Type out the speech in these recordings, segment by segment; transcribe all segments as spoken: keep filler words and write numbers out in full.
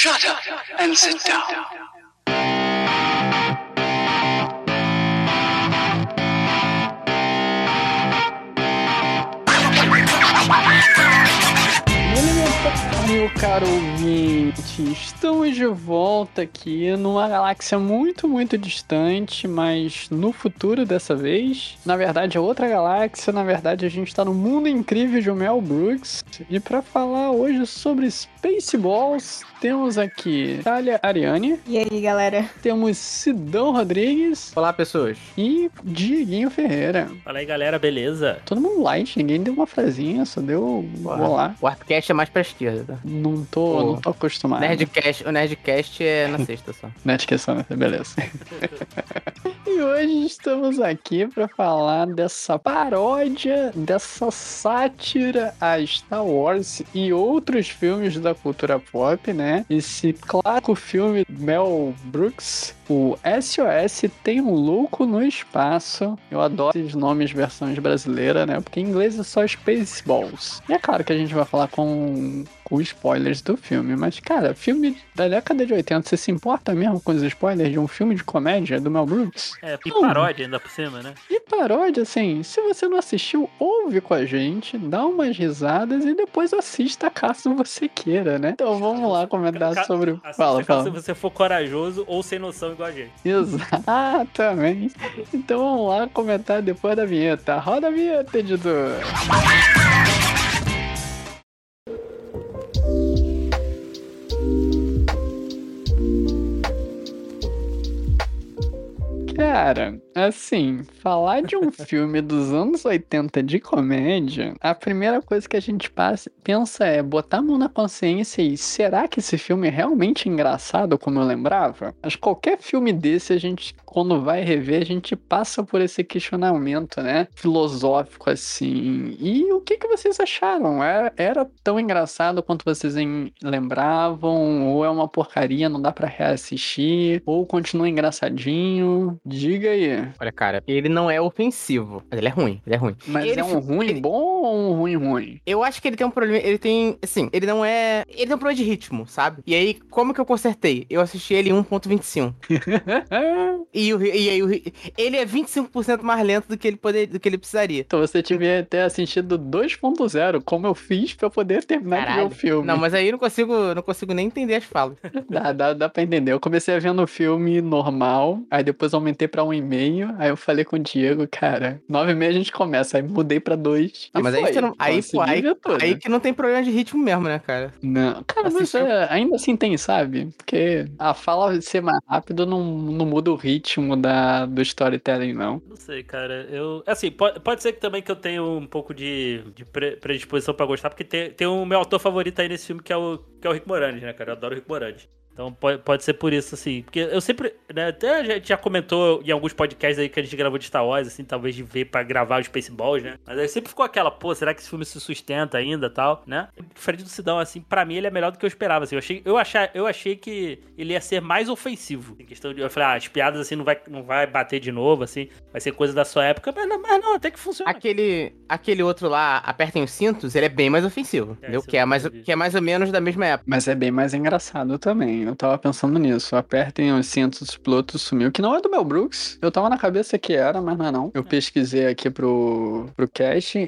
Shut up and sit down. Meu caro ouvinte, estamos de volta aqui numa galáxia muito, muito distante, mas no futuro dessa vez. Na verdade é outra galáxia, na verdade a gente está no mundo incrível de Mel Brooks. E para falar hoje sobre Spaceballs, temos aqui Thalia Ariane. E aí, galera? Temos Sidão Rodrigues. Olá, pessoas. E Dieguinho Ferreira. Fala aí, galera, beleza? Todo mundo light, ninguém deu uma frasinha, só deu olá. O Artcast é mais pra esquerda, tá? Não tô, o não tô acostumado. Nerdcast, o Nerdcast é na sexta só. Nerdcast só, beleza. E hoje estamos aqui pra falar dessa paródia, dessa sátira a Star Wars e outros filmes da cultura pop, né? Esse clássico filme Mel Brooks, o S O S Tem um Louco no Espaço. Eu adoro esses nomes versões brasileiras, né? Porque em inglês é só Spaceballs. E é claro que a gente vai falar com, com spoilers do filme, mas, cara, filme da década de oitenta, você se importa mesmo com os spoilers de um filme de comédia do Mel Brooks? É, e paródia ainda por cima, né? E paródia, assim, se você não assistiu, ouve com a gente, dá umas risadas e depois assista caso você queira, né? Então vamos lá comentar Ca- sobre... Assista Fala, caso fala. você for corajoso ou sem noção igual a gente. Exatamente. Então vamos lá comentar depois da vinheta. Roda a vinheta, editor. Cara, assim, falar de um filme dos anos oitenta de comédia, a primeira coisa que a gente passa, pensa é botar a mão na consciência e será que esse filme é realmente engraçado como eu lembrava? Mas qualquer filme desse, a gente, quando vai rever, a gente passa por esse questionamento, né? Filosófico, assim. E o que, que vocês acharam? Era, era tão engraçado quanto vocês em- lembravam? Ou é uma porcaria, não dá pra reassistir? Ou continua engraçadinho? Diga aí. Olha, cara, ele não é ofensivo, mas ele é ruim, ele é ruim. Mas ele é um ruim ele- bom ou um ruim ruim? Eu acho que ele tem um problema, ele tem, assim, ele não é, ele tem um problema de ritmo, sabe? E aí, como que eu consertei? Eu assisti ele em um ponto vinte e cinco. E, o ri- e aí, o ri- ele é vinte e cinco por cento mais lento do que ele poder, do que ele precisaria. Então você devia ter assistido dois ponto zero, como eu fiz pra poder terminar de ver Caralho. o filme. Não, mas aí eu não consigo, não consigo nem entender as falas. Dá, dá, dá pra entender. Eu comecei a ver no filme normal, aí depois aumentei pra um e meio, aí eu falei com o Diego, cara, nove e meio a gente começa, aí mudei pra dois. Ah, e mas aí, foi. você não, aí, Consegui pô, aí, ver tudo. aí que não tem problema de ritmo mesmo, né, cara? Não, cara, mas Assistiu. é, ainda assim tem, sabe? Porque a fala ser mais rápido não, não muda o ritmo da, do storytelling, não. Não sei, cara. Eu. Assim, pode, pode ser que também que eu tenha um pouco de, de pre- predisposição pra gostar, porque tem, tem o meu autor favorito aí nesse filme, que é o, que é o Rick Moranis, né, cara? Eu adoro o Rick Moranis. Então pode, pode ser por isso, assim. Porque eu sempre, né, até a gente já comentou em alguns podcasts aí que a gente gravou de Star Wars, assim, talvez de ver pra gravar os Spaceballs, né? Mas aí sempre ficou aquela, pô, será que esse filme se sustenta ainda e tal, né? Diferente do Sidão, assim, pra mim ele é melhor do que eu esperava, assim. Eu achei, eu achei, eu achei que ele ia ser mais ofensivo. Em questão de, eu falei, ah, as piadas, assim, não vai, não vai bater de novo, assim. Vai ser coisa da sua época. Mas não, mas não até que funciona. Aquele, aquele outro lá, Apertem os Cintos, ele é bem mais ofensivo, É, entendeu? esse eu Que é, não mais, vi. que é mais ou menos da mesma época. Mas é bem mais engraçado também. Eu tava pensando nisso. Apertem os cintos, o piloto sumiu. Que não é do Mel Brooks. Eu tava na cabeça que era, mas não é não. Eu pesquisei aqui pro, pro cast.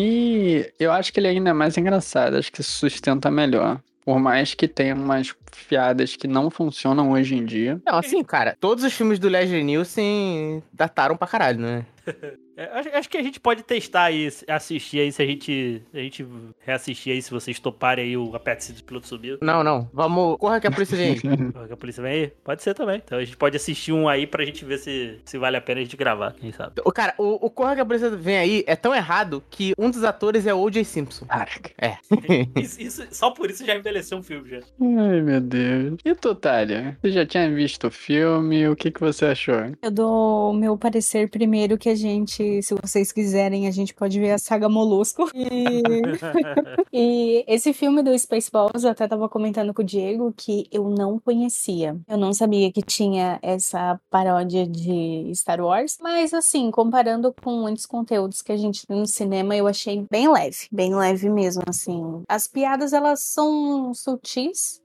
E eu acho que ele ainda é mais engraçado. Acho que se sustenta melhor. Por mais que tenha umas piadas que não funcionam hoje em dia. Não, assim, cara, todos os filmes do Leslie Nielsen dataram pra caralho, né? É, acho, acho que a gente pode testar aí, assistir aí, se a gente, a gente reassistir aí, se vocês toparem aí o Aperte do Piloto Subiu. Não, não. Vamos. Corra que a polícia vem aí. A polícia vem aí? Pode ser também. Então a gente pode assistir um aí pra gente ver se, se vale a pena a gente gravar, quem sabe. O cara, o, o Corra que a polícia vem aí é tão errado que um dos atores é o O J Simpson. Caraca. É. Isso, isso- só por isso já envelheceu um filme, já. Ai, meu Deus. E tu, Thalia? Você já tinha visto o filme? O que, que você achou? Eu dou o meu parecer primeiro que a gente, se vocês quiserem, a gente pode ver a saga Molusco. E, e esse filme do Spaceballs, eu até tava comentando com o Diego que eu não conhecia. Eu não sabia que tinha essa paródia de Star Wars. Mas assim, comparando com muitos conteúdos que a gente tem no cinema, eu achei bem leve. Bem leve mesmo, assim. As piadas, elas são sutis. É,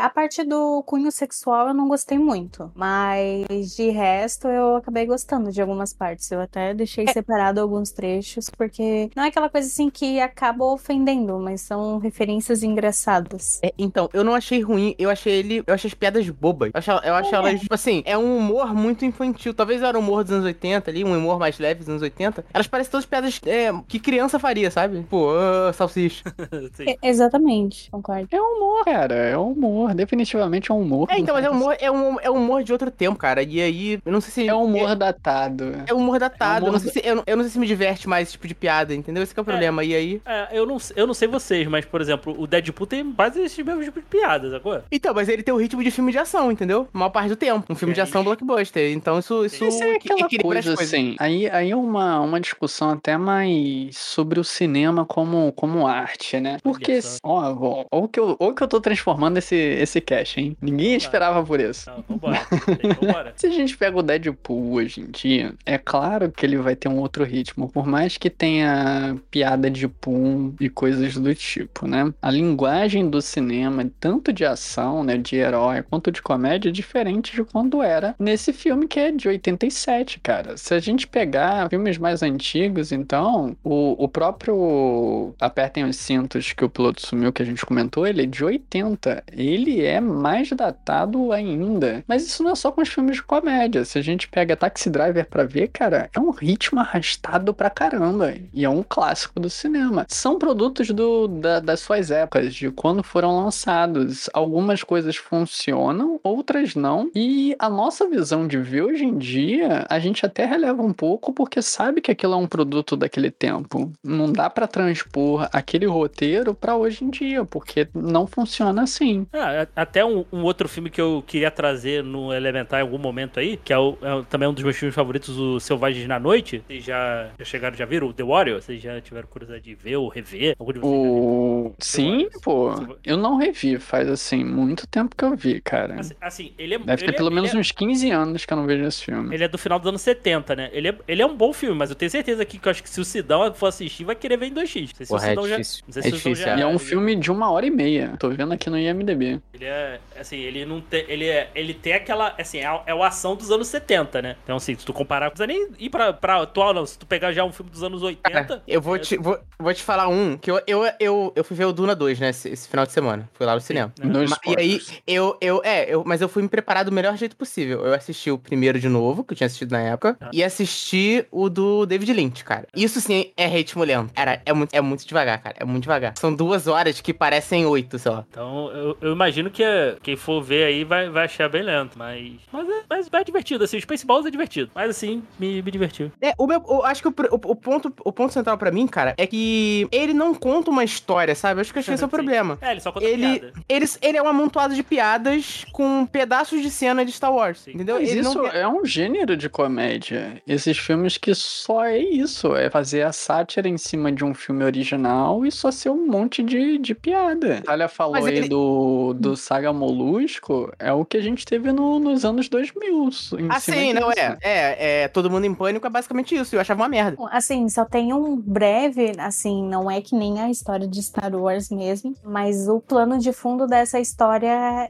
a parte do cunho sexual eu não gostei muito, mas de resto eu acabei gostando de algumas partes. Eu até deixei é. separado alguns trechos, porque não é aquela coisa assim que acaba ofendendo, mas são referências engraçadas. É, então, eu não achei ruim, eu achei ele, eu achei as piadas bobas. Eu acho, eu acho é. elas, tipo assim, é um humor muito infantil. Talvez era um humor dos anos oitenta ali, um humor mais leve dos anos oitenta. Elas parecem todas piadas é, que criança faria, sabe? Pô, uh, salsicha. é, exatamente, concordo. É humor, cara, é humor, definitivamente é um humor. É, então, mas é humor, é um, é um humor de outro tempo, cara. E aí, eu não sei se... É um humor é, datado. É um humor datado. É um humor eu, não sei se, eu, eu não sei se me diverte mais esse tipo de piada, entendeu? Esse que é o problema. É, e aí... É, eu não, eu não sei vocês, mas, por exemplo, o Deadpool tem quase esse mesmo tipo de piadas, agora. Então, mas ele tem o ritmo de filme de ação, entendeu? A maior parte do tempo. Um filme é de ação isso. blockbuster. Então, isso... Isso, isso é aquela coisa, assim... Aí, aí é uma, uma discussão até mais sobre o cinema como, como arte, né? Porque, ó, ó, ó, que eu, ó que eu tô transformando esse, esse cast, hein? Ninguém Vamos esperava lá. por isso. Não, vambora. vambora. Se a gente pega o Deadpool hoje em dia, é claro que ele vai ter um outro ritmo, por mais que tenha piada de pum e coisas do tipo, né? A linguagem do cinema, tanto de ação, né, de herói, quanto de comédia, é diferente de quando era nesse filme que é de oitenta e sete, cara. Se a gente pegar filmes mais antigos, então, o, o próprio Apertem os Cintos, que o piloto sumiu, que a gente comentou, ele é de oitenta. Ele é mais datado ainda. Mas isso não é só com os filmes de comédia. Se a gente pega Taxi Driver pra ver, cara, é um ritmo arrastado pra caramba. E é um clássico do cinema. São produtos do, da, das suas épocas, de quando foram lançados. Algumas coisas funcionam, outras não. E a nossa visão de ver hoje em dia, a gente até releva um pouco, porque sabe que aquilo é um produto daquele tempo. Não dá pra transpor aquele roteiro pra hoje em dia, porque não funciona assim. Ah, até um, um outro filme que eu queria trazer no Elementar em algum momento aí, que é, o, é também um dos meus filmes favoritos, o Selvagens na Noite. Vocês já, já chegaram, já viram o The Warrior? Vocês já tiveram curiosidade de ver ou rever? Algum de vocês o... Sim, pô. Eu não revi, faz assim, muito tempo que eu vi, cara. Assim, assim ele é... Deve ele ter pelo é, menos é... uns quinze anos que eu não vejo esse filme. Ele é do final dos anos setenta, né? Ele é, ele é um bom filme, mas eu tenho certeza que, que eu acho que se o Sidão for assistir, vai querer ver em dois x. Não sei se Porra, o Sidão é já... difícil. Não sei é se o difícil, já... E é um ele... filme de uma hora e meia. Tô vendo aqui no I M D B. Ele é, assim, ele não tem... Ele, é, ele tem aquela... Assim, é, é a ação dos anos setenta, né? Então, assim, se tu comparar... Não precisa nem ir pra, pra atual, não. Se tu pegar já um filme dos anos oitenta... Cara, eu vou, é... te, vou, vou te falar um, que eu, eu, eu, eu fui ver o Duna dois, né? Esse, esse final de semana. Fui lá no cinema. Sim, né? Ma, e aí, eu, eu... É, eu, mas eu fui me preparar do melhor jeito possível. Eu assisti o primeiro de novo, que eu tinha assistido na época, ah. e assisti o do David Lynch, cara. Isso sim é ritmo lento. Cara, é muito, é muito devagar, cara. É muito devagar. São duas horas que parecem oito, sei lá. Então, eu, eu imagino que quem for ver aí vai, vai achar bem lento, mas... Mas é, mas é divertido, assim. O Spaceballs é divertido. Mas, assim, me, me divertiu. É, o meu... Eu acho que o, o, o, ponto, o ponto central pra mim, cara, é que ele não conta uma história, sabe? Eu acho que esse é o problema. É, ele só conta ele, piada. Ele, ele é um amontoado de piadas com pedaços de cena de Star Wars, sim. Entendeu? Mas ele isso não... é um gênero de comédia. Esses filmes que só é isso, é fazer a sátira em cima de um filme original e só ser um monte de, de piada. A Thalia falou Mas aí ele... do, do Saga Molusco, é o que a gente teve no, nos anos dois mil. Ah, sim, não, é, é. É, Todo Mundo em Pânico é basicamente isso, eu achava uma merda. Assim, só tem um breve, assim, não é que nem a história de Star Wars mesmo, mas o plano de fundo dessa história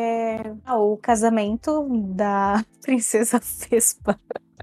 é o casamento da Princesa Vespa.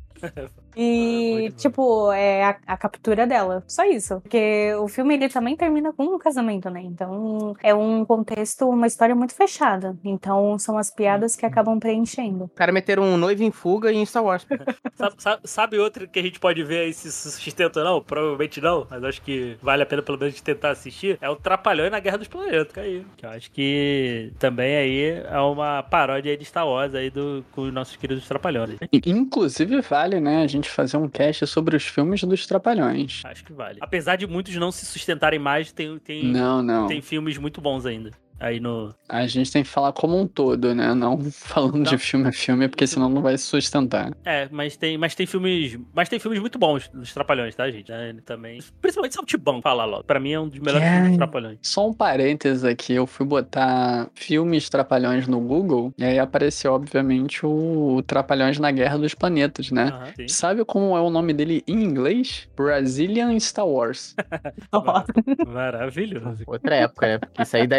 E, tipo, é a, a captura dela. Só isso. Porque o filme, ele também termina com um casamento, né? Então, é um contexto, uma história muito fechada. Então, são as piadas que acabam preenchendo. O cara meteram um noivo em fuga em Star Wars. sabe, sabe, sabe outro que a gente pode ver aí se sustenta ou não? Provavelmente não, mas acho que vale a pena pelo menos tentar assistir. É o Trapalhões na Guerra dos Planetas, aí. Que eu acho que também aí é uma paródia aí de Star Wars aí do, com os nossos queridos Trapalhões. Inclusive, vale, né, a gente fazer um cast sobre os filmes dos Trapalhões. Acho que vale. Apesar de muitos não se sustentarem mais, tem, tem, não, não. tem filmes muito bons ainda. Aí no... A gente tem que falar como um todo, né? Não falando não. de filme a filme, porque senão não vai se sustentar. É, mas tem, mas tem filmes. Mas tem filmes muito bons dos Trapalhões, tá, gente? É, também. Principalmente Saltibão, falar logo. Pra mim é um dos melhores é... filmes dos Trapalhões. Só um parênteses aqui, eu fui botar filmes Trapalhões no Google, e aí apareceu, obviamente, o Trapalhões na Guerra dos Planetas, né? Uhum, sabe como é o nome dele em inglês? Brazilian Star Wars. Maravilhoso. Outra época, né? Porque isso aí deve, isso daí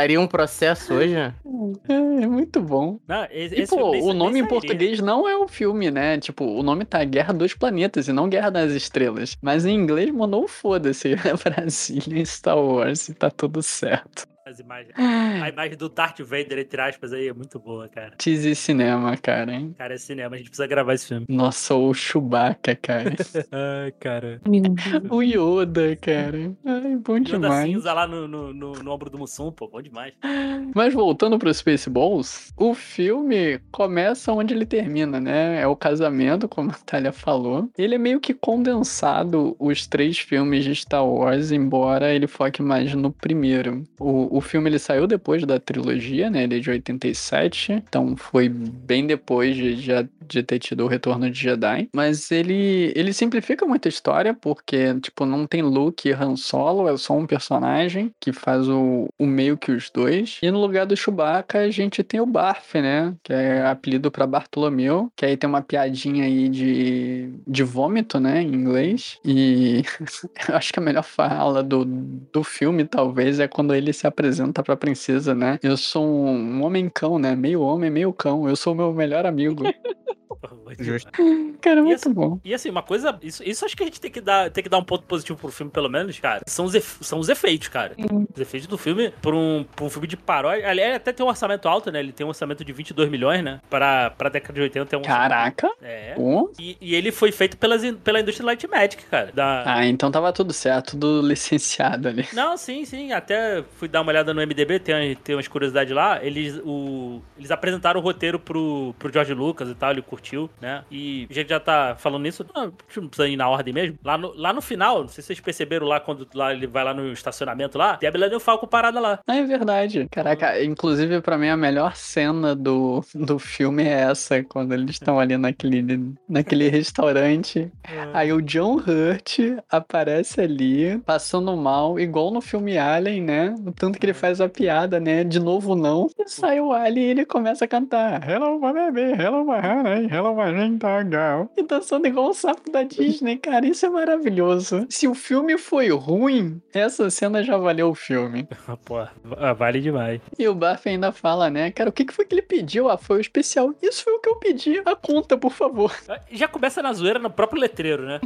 ganharia um processo hoje? É, é muito bom. Não, esse, E, esse pô, filme nem- o nem nome em sairia. português não é o filme, né? Tipo, o nome tá Guerra dos Planetas e não Guerra das Estrelas. Mas em inglês mandou um foda-se. É Brasília, Star Wars e tá tudo certo. As imagens, a imagem do Darth Vader, entre aspas, aí é muito boa, cara. Tease cinema, cara, hein? Cara, é cinema, a gente precisa gravar esse filme. Nossa, o Chewbacca, cara. Ai, cara. Meu Deus. O Yoda, cara. Ai, bom Yoda demais. cinza lá no, no, no, no ombro do Mussum, pô, bom demais. Mas voltando pro Spaceballs, o filme começa onde ele termina, né? É o casamento, como a Thalia falou. Ele é meio que condensado os três filmes de Star Wars, embora ele foque mais no primeiro. O, o filme ele saiu depois da trilogia, né? Ele é de oitenta e sete, então foi bem depois de, de, de ter tido o Retorno de Jedi. Mas ele, ele simplifica muito a história, porque, tipo, não tem Luke e Han Solo, é só um personagem que faz o, o meio que os dois. E no lugar do Chewbacca, a gente tem o Barf, né? Que é apelido pra Bartolomeu, que aí tem uma piadinha aí de, de vômito, né? Em inglês. E eu acho que a melhor fala do, do filme, talvez, é quando ele se apresenta pra princesa, né? Eu sou um homem-cão, né? Meio homem, meio cão. Eu sou o meu melhor amigo. Justo. Cara, E muito assim, bom. E assim, uma coisa. Isso, isso acho que a gente tem que, dar, tem que dar um ponto positivo pro filme, pelo menos, cara. São os, efe- são os efeitos, cara. Os efeitos do filme, por um, por um filme de paródia. Aliás, até tem um orçamento alto, né? Ele tem um orçamento de vinte e dois milhões, né? Pra, pra década de oitenta é um orçamento- Caraca. É. Pô. E, e ele foi feito pelas, in- pela indústria Light Magic, cara. Da... Ah, então tava tudo certo, tudo licenciado ali. Não, sim, sim. Até fui dar uma olhada no M D B, tem, tem umas curiosidades lá. Eles, o, eles apresentaram o roteiro pro, pro George Lucas e tal, ele curtiu, né? E já que já tá falando nisso, não, não precisa ir na ordem mesmo. Lá no, lá no final, não sei se vocês perceberam lá, quando lá ele vai lá no estacionamento lá, tem a Millennium Falcon parada lá. Ah, é verdade. Caraca, inclusive pra mim a melhor cena do, do filme é essa, quando eles estão ali naquele, naquele restaurante. Aí o John Hurt aparece ali, passando mal, igual no filme Alien, né? O tanto que ele faz a piada, né? De novo não. E sai o Alien e ele começa a cantar Hello, my baby, hello, my honey, hello, my girl. E dançando igual um sapo da Disney, cara. Isso é maravilhoso. Se o filme foi ruim, essa cena já valeu o filme. Pô, vale demais. E o Barf ainda fala, né? Cara, o que que foi que ele pediu? Ah, foi o especial. Isso foi o que eu pedi. A conta, por favor. Já começa na zoeira no próprio letreiro, né?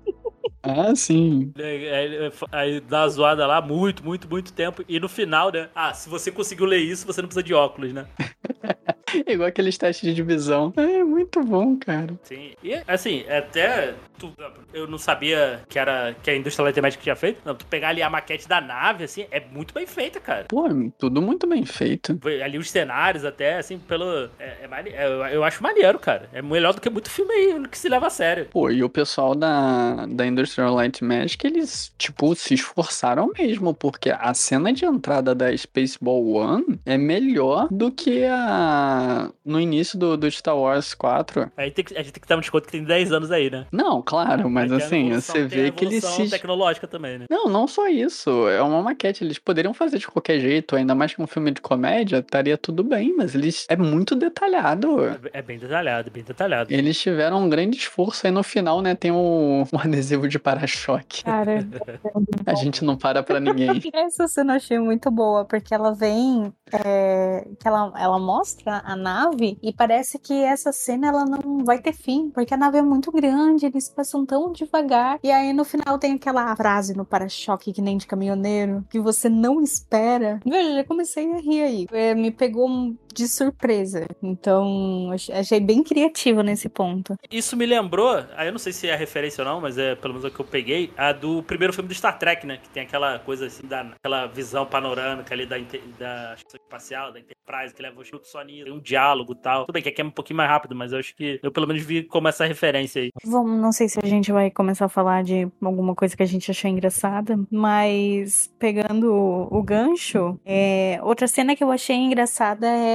Ah, sim. Aí, aí dá uma zoada lá muito, muito, muito tempo. E no final, né? Ah, se você conseguiu ler isso, você não precisa de óculos, né? Igual aqueles testes de divisão. É muito bom, cara. Sim. E assim, até tu, eu não sabia que era que a indústria Light Magic tinha feito. Não, tu pegar ali a maquete da nave, assim, é muito bem feita, cara. Pô, tudo muito bem feito. Ali os cenários até, assim, pelo... É, é mane... é, eu, eu acho maneiro, cara. É melhor do que muito filme aí que se leva a sério. Pô, e o pessoal da, da Industrial Light Magic, eles, tipo, se esforçaram mesmo, porque a cena de entrada da Spaceball One é melhor do que a no início do, do Star Wars quatro. A gente, tem que, a gente tem que dar um desconto que tem dez anos aí, né? Não, claro, mas Aí tem a assim, evolução- você tem a vê que eles evolução se... tecnológica também, né? Não, não só isso. É uma maquete. Eles poderiam fazer de qualquer jeito, ainda mais que um filme de comédia, estaria tudo bem, mas eles... É muito detalhado. É, é bem detalhado, bem detalhado. Eles tiveram um grande esforço aí no final, né? Tem um, um adesivo de para-choque. Cara, A gente não para pra ninguém. essa cena eu achei muito boa, porque ela vem, é, que ela, ela mostra a nave e parece que essa cena ela não vai ter fim, porque a nave é muito grande, eles passam tão devagar, e aí no final tem aquela frase no para-choque que nem de caminhoneiro, que você não espera. Veja, já comecei a rir aí. É, me pegou de surpresa, então achei bem criativo nesse ponto. Isso me lembrou, aí eu não sei se é referência ou não, mas é pelo menos o que eu peguei, a do primeiro filme do Star Trek, né? Que tem aquela coisa assim, da, aquela visão panorâmica ali da, da estação espacial, da Enterprise, que leva o chuto só nisso, tem um diálogo e tal. Tudo bem que aqui é um pouquinho mais rápido, mas eu acho que eu pelo menos vi como essa referência aí. Vamos, não sei se a gente vai começar a falar de alguma coisa que a gente achou engraçada, mas pegando o, o gancho, é, outra cena que eu achei engraçada é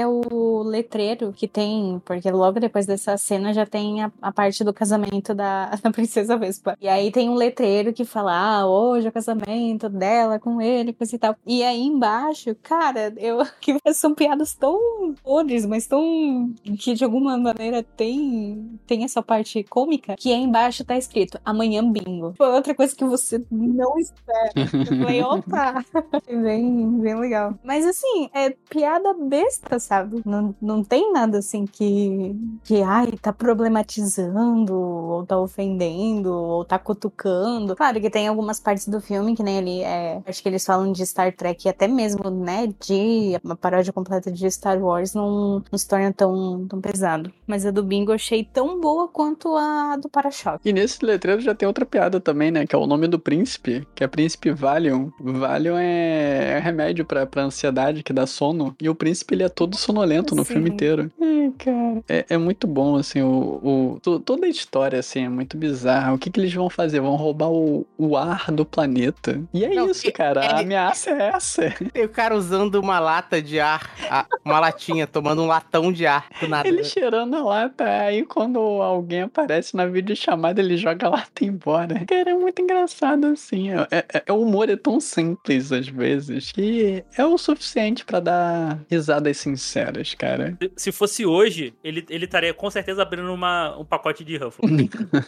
é o letreiro que tem, porque logo depois dessa cena já tem a, a parte do casamento da, da Princesa Vespa. E aí tem um letreiro que fala, ah, hoje é o casamento dela com ele, coisa e tal. E aí embaixo, cara, eu que são piadas tão podres, mas tão que de alguma maneira tem, tem essa parte cômica, que aí embaixo tá escrito, amanhã bingo. Foi outra coisa que você não espera. Eu falei, opa! bem, bem legal. Mas assim, é piada besta, sabe? Não, não tem nada assim que, que, ai, tá problematizando, ou tá ofendendo, ou tá cutucando. Claro que tem algumas partes do filme, que nem ali, é, acho que eles falam de Star Trek, e até mesmo, né, de uma paródia completa de Star Wars não, não se torna tão, tão pesado. Mas a do Bingo eu achei tão boa quanto a do Para-Choque. E nesse letreiro já tem outra piada também, né? Que é o nome do príncipe, que é Príncipe Valium. Valium é remédio pra, pra ansiedade, que dá sono. E o príncipe, ele é todo sonolento no Sim. filme inteiro. Ai, cara. É, é muito bom, assim, o, o, to- toda a história, assim, é muito bizarra. O que que eles vão fazer? Vão roubar o, o ar do planeta. E é Não, isso, e- cara. A é- ameaça é essa. Tem o cara usando uma lata de ar, a- uma latinha, tomando um latão de ar do nada. Ele cheirando a lata, aí quando alguém aparece na videochamada, ele joga a lata embora. Cara, é muito engraçado assim. É, é- é- o humor é tão simples às vezes que é o suficiente pra dar risadas sinceras, cara. Se- Se fosse hoje, ele, ele estaria com certeza abrindo uma, um pacote de Ruffles.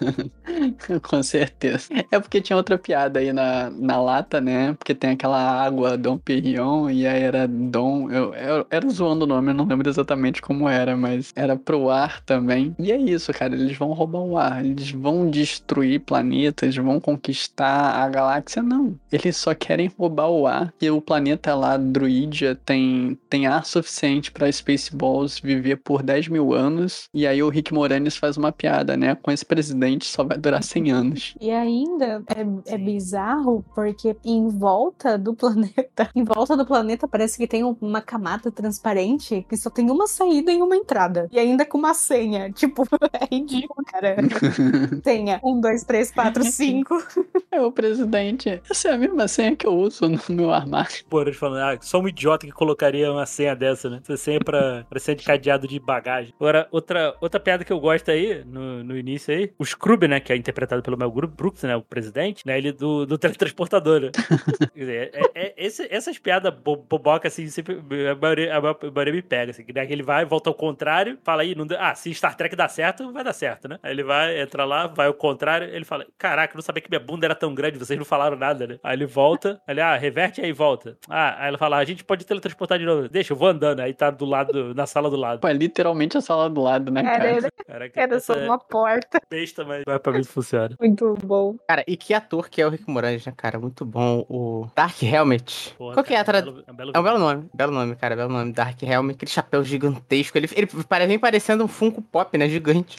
Com certeza. É porque tinha outra piada aí na, na lata, né? Porque tem aquela água Dom Perignon e aí era Dom. Eu, eu era zoando o nome, eu não lembro exatamente como era, mas era pro ar também. E é isso, cara. Eles vão roubar o ar, eles vão destruir planetas, vão conquistar a galáxia. Não. Eles só querem roubar o ar. E o planeta lá, Druidia, tem, tem ar suficiente pra Spaceballs viver por dez mil anos. E aí o Rick Moranis faz uma piada, né? Com esse presidente só vai durar cem anos. E ainda é, é bizarro porque em volta do planeta, em volta do planeta parece que tem uma camada transparente que só tem uma saída e uma entrada. E ainda com uma senha. Tipo, é ridículo, cara. Senha um, dois, três, quatro, cinco. É o presidente. Essa é a mesma senha que eu uso no meu armário. Pô, eles falando, ah, só um idiota que colocaria uma senha dessa, né? Essa senha pra, pra senha de cadeado de bagagem. Agora, outra, outra piada que eu gosto aí, no, no início aí, o Scrooge, né, que é interpretado pelo Mel Brooks, né, o presidente, né, ele do, do teletransportador, né? Quer dizer, é, é, esse, essas piadas bo, boboca, assim, sempre, a maioria, a maioria me pega, assim, né, que ele vai, volta ao contrário, fala aí, não deu, ah, se Star Trek dá certo, vai dar certo, né? Aí ele vai, entra lá, vai ao contrário, ele fala, caraca, eu não sabia que minha bunda era tão grande, vocês não falaram nada, né? Aí ele volta, ele, ah, reverte aí, volta. Ah, aí ela fala, a gente pode teletransportar de novo. Deixa, eu vou andando, aí tá do lado, na sala do lado. Pô, é literalmente a sala do lado, né, Era, cara? era, Caraca, era só essa uma porta. besta, mas vai pra ver se funciona. Muito bom. Cara, e que ator que é o Rick Moranis, né, cara? Muito bom. O Dark Helmet. Porra, Qual que é a cara, tradução? é um belo, É um belo nome, belo nome, cara, belo nome. Dark Helmet, aquele chapéu gigantesco. Ele, ele pare- vem parecendo um Funko Pop, né? Gigante.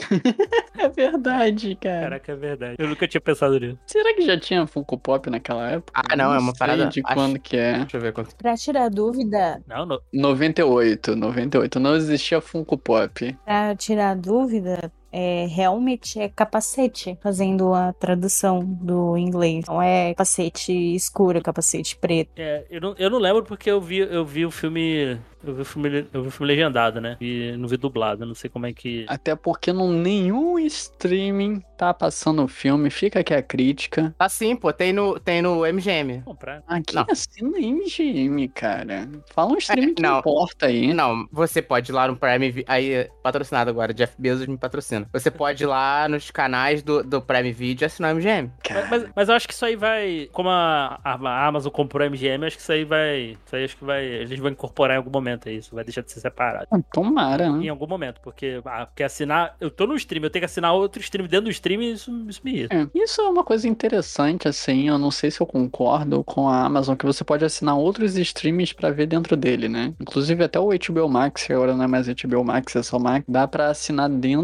É verdade, cara. Caraca, é verdade. Eu nunca tinha pensado nisso. Será que já tinha Funko Pop naquela época? Ah, não, é uma sei parada- de acho- quando que é. Deixa eu ver quanto. Pra tirar dúvida, Não, não. noventa e oito, noventa e oito. Não existia Funko Pop. pra tirar dúvida, é, helmet é capacete, fazendo a tradução do inglês. Não é capacete escuro, capacete preto. É, eu não, eu não lembro porque eu vi, eu vi o filme. Eu vi o filme, eu vi o filme legendado, né? E não vi dublado, eu não sei como é que. Até porque não nenhum streaming tá passando o filme. Fica aqui a crítica. Ah, sim, pô, tem no, tem no M G M. Comprar. Aqui Não. assina M G M, cara. Fala um streaming que não. importa aí. Não, você pode ir lá no Prime Vi- aí, patrocinado agora, Jeff Bezos me patrocina. Você pode ir lá nos canais do, do Prime Video e assinar o M G M. Mas, mas, mas eu acho que isso aí vai. Como a, a Amazon comprou a M G M, eu acho que isso aí vai. Isso aí acho que vai. Eles vão incorporar em algum momento aí. Isso vai deixar de ser separado. Ah, tomara, né? Em algum momento, porque, ah, porque assinar. Eu tô no stream, eu tenho que assinar outro stream dentro do stream e isso, isso me irrita. É, isso é uma coisa interessante, assim, eu não sei se eu concordo com a Amazon, que você pode assinar outros streams pra ver dentro dele, né? Inclusive até o H B O Max, que agora não é mais H B O Max, é só Max, dá pra assinar dentro do,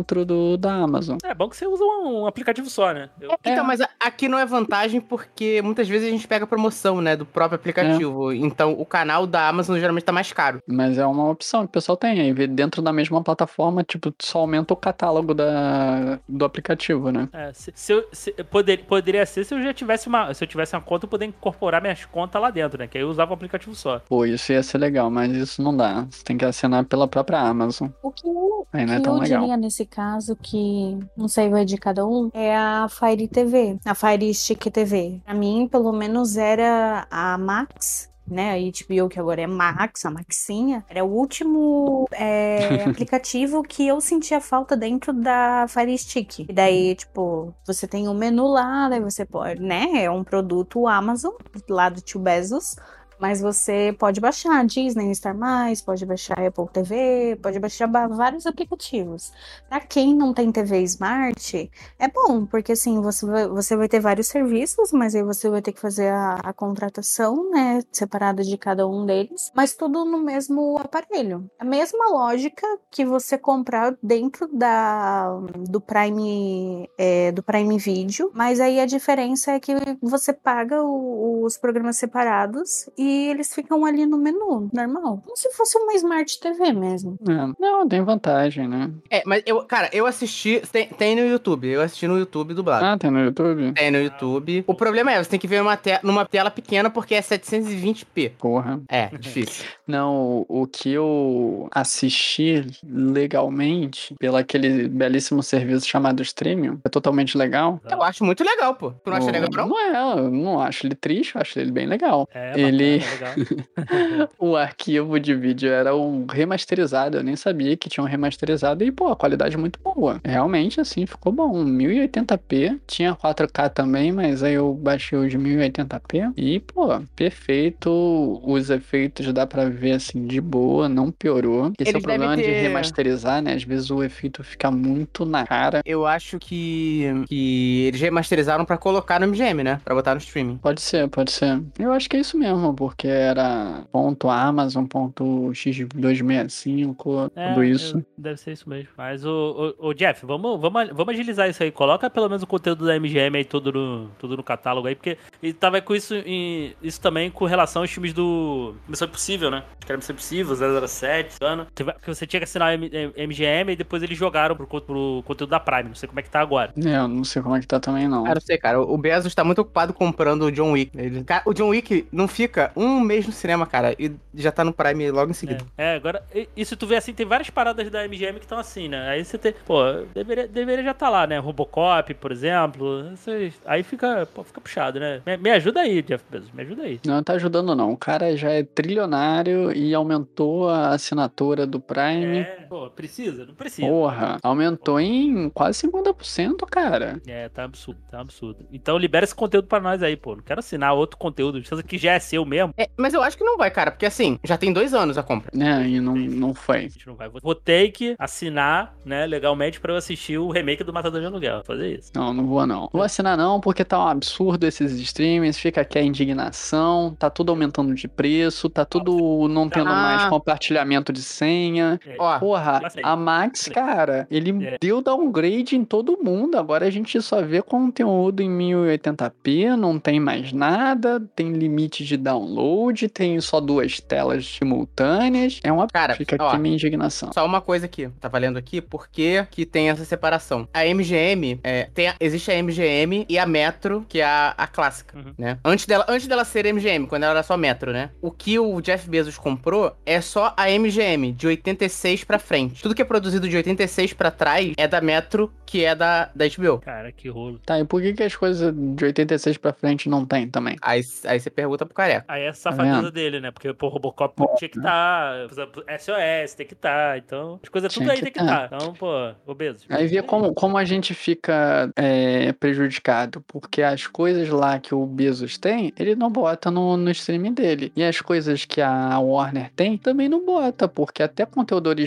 do, da Amazon. É bom que você usa um, um aplicativo só, né? Eu... Então, É. mas a- aqui não é vantagem porque muitas vezes a gente pega promoção, né, do próprio aplicativo. Então, o canal da Amazon geralmente tá mais caro. Mas é uma opção que o pessoal tem. Aí vê dentro da mesma plataforma, tipo, só aumenta o catálogo da, do aplicativo, né? É, se, se eu, se, poder, poderia ser se eu já tivesse uma. Se eu tivesse uma conta, eu poder incorporar minhas contas lá dentro, né? Que aí eu usava o aplicativo só. Pô, isso ia ser legal, mas isso não dá. Você tem que assinar pela própria Amazon. O que eu, Aí não é que tão eu legal. diria nesse caso, que não sei, vai de cada um, é a Fire T V, a Fire Stick T V. Pra mim, pelo menos, era a Max, né, a H B O, que agora é Max, a Maxinha, era o último é, aplicativo que eu sentia falta dentro da Fire Stick. E daí, tipo, você tem um menu lá, daí você pode, né, é um produto Amazon, lá do tio Bezos, mas você pode baixar a Disney Star Mais, pode baixar a Apple T V, pode baixar ba- vários aplicativos. Pra quem não tem T V Smart, é bom, porque assim, você vai, você vai ter vários serviços, mas aí você vai ter que fazer a, a contratação, né, separada de cada um deles, mas tudo no mesmo aparelho. A mesma lógica que você comprar dentro da, do Prime, é, do Prime Video, mas aí a diferença é que você paga o- os programas separados e eles ficam ali no menu, normal. Como se fosse uma Smart T V mesmo. É, não, tem vantagem, né? É, mas eu, cara, eu assisti. Tem, tem no YouTube. Eu assisti no YouTube dublado. Ah, tem no YouTube? Tem no YouTube. O problema é, você tem que ver uma te numa tela pequena porque é setecentos e vinte p. Porra. É, difícil. Não, o, o que eu assisti legalmente pelo aquele belíssimo serviço chamado Streaming, é totalmente legal. Eu acho muito legal, pô. Tu não acha O- legal, não? Não é, eu não acho ele triste, eu acho ele bem legal. É, Ele- bacana, legal. O arquivo de vídeo era um remasterizado, eu nem sabia que tinha um remasterizado e, pô, a qualidade é muito boa. Realmente, assim, ficou bom. mil e oitenta p, tinha quatro K também, mas aí eu baixei o de mil e oitenta p e, pô, perfeito. Os efeitos dá pra ver, assim, de boa, não piorou. Esse é o Eles devem problema de ter- remasterizar, né? Às vezes o efeito fica muito na cara. Eu acho que, que eles remasterizaram pra colocar no M G M, né? Pra botar no streaming. Pode ser, pode ser. Eu acho que é isso mesmo, porque era ponto Amazon, ponto X duzentos e sessenta e cinco, É, tudo isso. eu- deve ser isso mesmo. Mas, o, o, o Jeff, vamos, vamos, vamos agilizar isso aí. Coloca pelo menos o conteúdo da M G M aí tudo no, tudo no catálogo aí, porque ele tava com isso, em, isso também com relação aos filmes do Missão Impossível, né? Acho que era Missão Impossível, zero zero sete, ano. Que você tinha que assinar o M- M G M e depois eles jogaram pro, pro conteúdo da Prime. Não sei como é que tá agora. É, eu não sei como é que tá também, não. Ah, não sei, cara. O Bezos tá muito ocupado comprando o John Wick. Ele- cara, o John Wick não fica um mês no cinema, cara, e já tá no Prime logo em seguida. É, é, agora, e, e se tu vê assim, tem várias paradas da M G M que estão assim, né? Aí você tem, pô, deveria, deveria já tá lá, né? Robocop, por exemplo. Esses- aí fica, pô, fica puxado, né? Me, me ajuda aí, Jeff Bezos, me ajuda aí. Não tá ajudando, não. O cara já é trilionário e aumentou a assinatura do Prime. É, pô, precisa? Não precisa. Porra, aumentou em quase cinquenta por cento, cara. É, tá absurdo, tá absurdo. Então libera esse conteúdo pra nós aí, pô. Não quero assinar outro conteúdo, precisa que já é seu mesmo. É, mas eu acho que não vai, cara, porque assim, já tem dois anos a compra. É, e não, não foi. A gente não vai. Vou ter que assinar, né, legalmente pra eu assistir o remake do Matador de Aluguel. Vou fazer isso. Não, não vou não. Não vou assinar não, porque tá um absurdo esses streamings, fica aqui a indignação, tá tudo aumentando de preço, tá tudo não tendo Ah. mais compartilhamento de senha. É, Ó, Porra, Lá sei. a Max, cara, ele É. deu downgrade em todo mundo. Agora a gente só vê conteúdo em mil e oitenta p, não tem mais nada, tem limite de download, tem só duas telas simultâneas. É uma... Cara, Fica ó, aqui minha indignação. só uma coisa aqui, tá valendo aqui, por que que tem essa separação? A M G M, é, tem a- existe a M G M e a Metro, que é a, a clássica, Uhum. né? Antes dela, antes dela ser M G M, quando ela era só Metro, né? O que o Jeff Bezos comprou é só a M G M, de oitenta e seis pra frente. Tudo que é produzido de oitenta e seis pra trás é da Metro, que é da, da H B O. Cara, que rolo. Tá, e por que que as coisas de oitenta e seis pra frente não tem também? Aí, aí você pergunta pro careca. Aí é a safadeza vendo? dele, né? Porque, pô, o Robocop tinha que estar, S O S tem que estar, então as coisas tudo Tinha aí que tem que tá. estar. Então, pô, obeso. Aí vê como, como a gente fica é, prejudicado, porque as coisas lá que o Bezos tem, ele não bota no, no streaming dele. E as coisas que a Warner tem, também não bota, porque até conteúdo original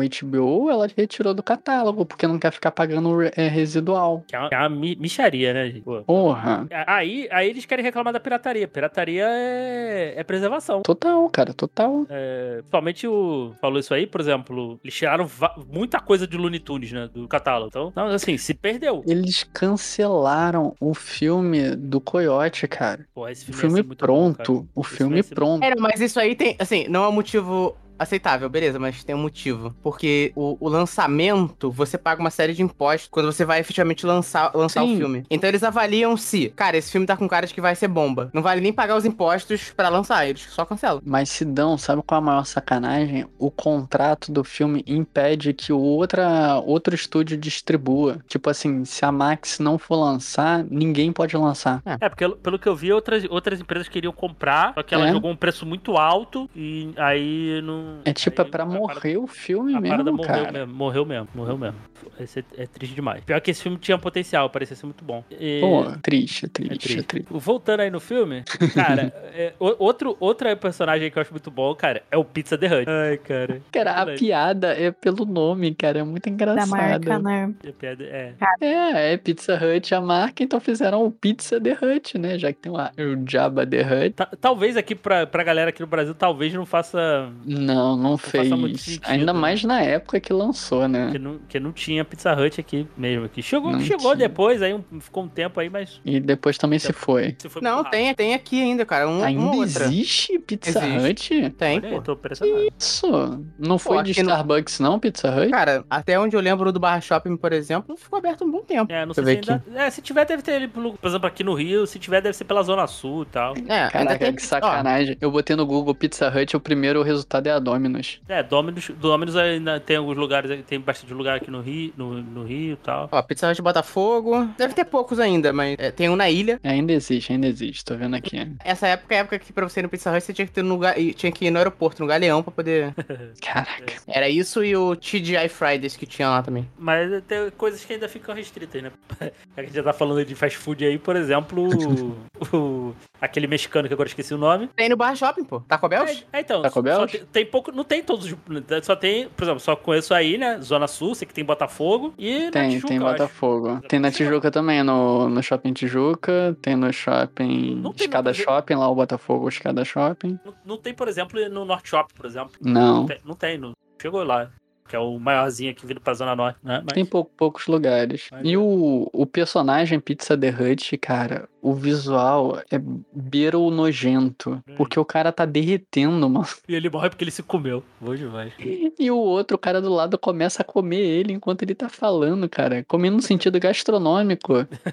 H B O, ela retirou do catálogo, porque não quer ficar pagando é, residual. Que é uma, é uma mi- micharia, né, gente? Pô. Porra. Aí, aí eles querem reclamar da pirataria. Pirataria é, é preservação. Total, cara, total. É, principalmente o... Falou isso aí, por exemplo, eles tiraram va- muita coisa de Looney Tunes, né, do catálogo. Então, não, assim, se perdeu. Eles cancelaram o filme do Coyote, cara. Pô, esse O filme, ia filme ser muito pronto. bom, cara. O Esse filme vai ser- pronto. É, mas isso aí tem, assim, não é um motivo aceitável, beleza, mas tem um motivo. Porque o, o lançamento, você paga uma série de impostos quando você vai efetivamente lançar, lançar o Sim. filme. Então eles avaliam se, cara, esse filme tá com cara de que vai ser bomba. Não vale nem pagar os impostos pra lançar, eles só cancelam. Mas Sidão, sabe qual é a maior sacanagem? O contrato do filme impede que o outra, outro estúdio distribua. Tipo assim, se a Max não for lançar, ninguém pode lançar. É, porque pelo que eu vi, outras, outras empresas queriam comprar, só que ela É. jogou um preço muito alto e aí não... É tipo, aí é pra a morrer parada- o filme A parada mesmo, morreu cara. mesmo, morreu mesmo, morreu mesmo. Esse é, é triste demais. Pior que esse filme tinha potencial, parecia ser muito bom. E- Pô, triste, é triste, triste. triste. Voltando aí no filme, cara, é, o- outro, outro personagem que eu acho muito bom, cara, é o Pizza the Hut. Ai, cara. Cara, a Excelente. piada é pelo nome, cara, é muito Da engraçado. marca, né? A piada é. É, é Pizza Hut a marca, então fizeram o Pizza The Hut, né? Já que tem lá o Jabba The Hut. Ta- Talvez aqui pra, pra galera aqui no Brasil, talvez não faça. Não, não faça muito fez. sentido, Ainda né? mais na época que lançou, né? Que não, que não tinha Pizza Hut aqui mesmo. Aqui. Chegou, Não chegou tinha. depois, aí um- ficou um tempo aí, mas. E depois também se foi. Se foi Não, muito rápido. tem, tem aqui ainda, cara. Um, uma Ainda outra. existe Pizza Existe. Hut? Tem, Olha aí, pô. tô impressionado. Isso. Não foi de aqui no- Starbucks, não, Pizza Hut? Cara, até onde eu lembro do Barra Shopping, por exemplo, não ficou aberto há um bom tempo. É, não Deixa sei eu se ver ainda. É, se tiver, deve ter ele, pelo- por exemplo, aqui no Rio. Se tiver, deve ser pela Zona Sul e tal. É, ainda Caraca, tem. que sacanagem. Eu botei no Google Pizza Hut, o primeiro resultado é a Domino's. É, Domino's, Domino's ainda tem alguns lugares, tem bastante lugar aqui no Rio, no, no Rio e tal. Ó, Pizza Hut Botafogo. Deve ter poucos ainda, mas é, tem um na ilha. Ainda existe, ainda existe, tô vendo aqui. Essa época é a época que pra você ir no Pizza Hut você tinha que ter no lugar, e tinha que ir no aeroporto, no Galeão, pra poder. Caraca. Era isso e o T G I Fridays que tinha lá também. Mas tem coisas que ainda ficam restritas, né? A gente já tá falando de fast food aí, por exemplo, o, o- aquele mexicano que agora eu esqueci o nome. Tem no Barra Shopping, pô. Taco Bell? É, é, então, Taco só Bell? tem, tem pouco, não tem todos, os- só tem, por exemplo, só conheço aí, né, Zona Sul, sei que tem Botafogo e na Tem, Tijuca, tem eu acho. Botafogo. Tem na Tijuca também, no, no Shopping Tijuca. Tem no Shopping Não tem Escada no- Shopping, lá o Botafogo Escada Shopping. Não, não tem, por exemplo, no Norte Shop, por exemplo. Não. tem, não tem, não chegou lá. Que é o maiorzinho aqui vindo pra Zona Norte, né? Mas, Tem pou- poucos lugares. Mas E é. o, o personagem Pizza The Hut, cara, o visual é beira o nojento. Hum. Porque o cara tá derretendo, mano. E ele morre porque ele se comeu. Bom demais. E o outro, o cara do lado, começa a comer ele enquanto ele tá falando, cara. Comendo no sentido gastronômico.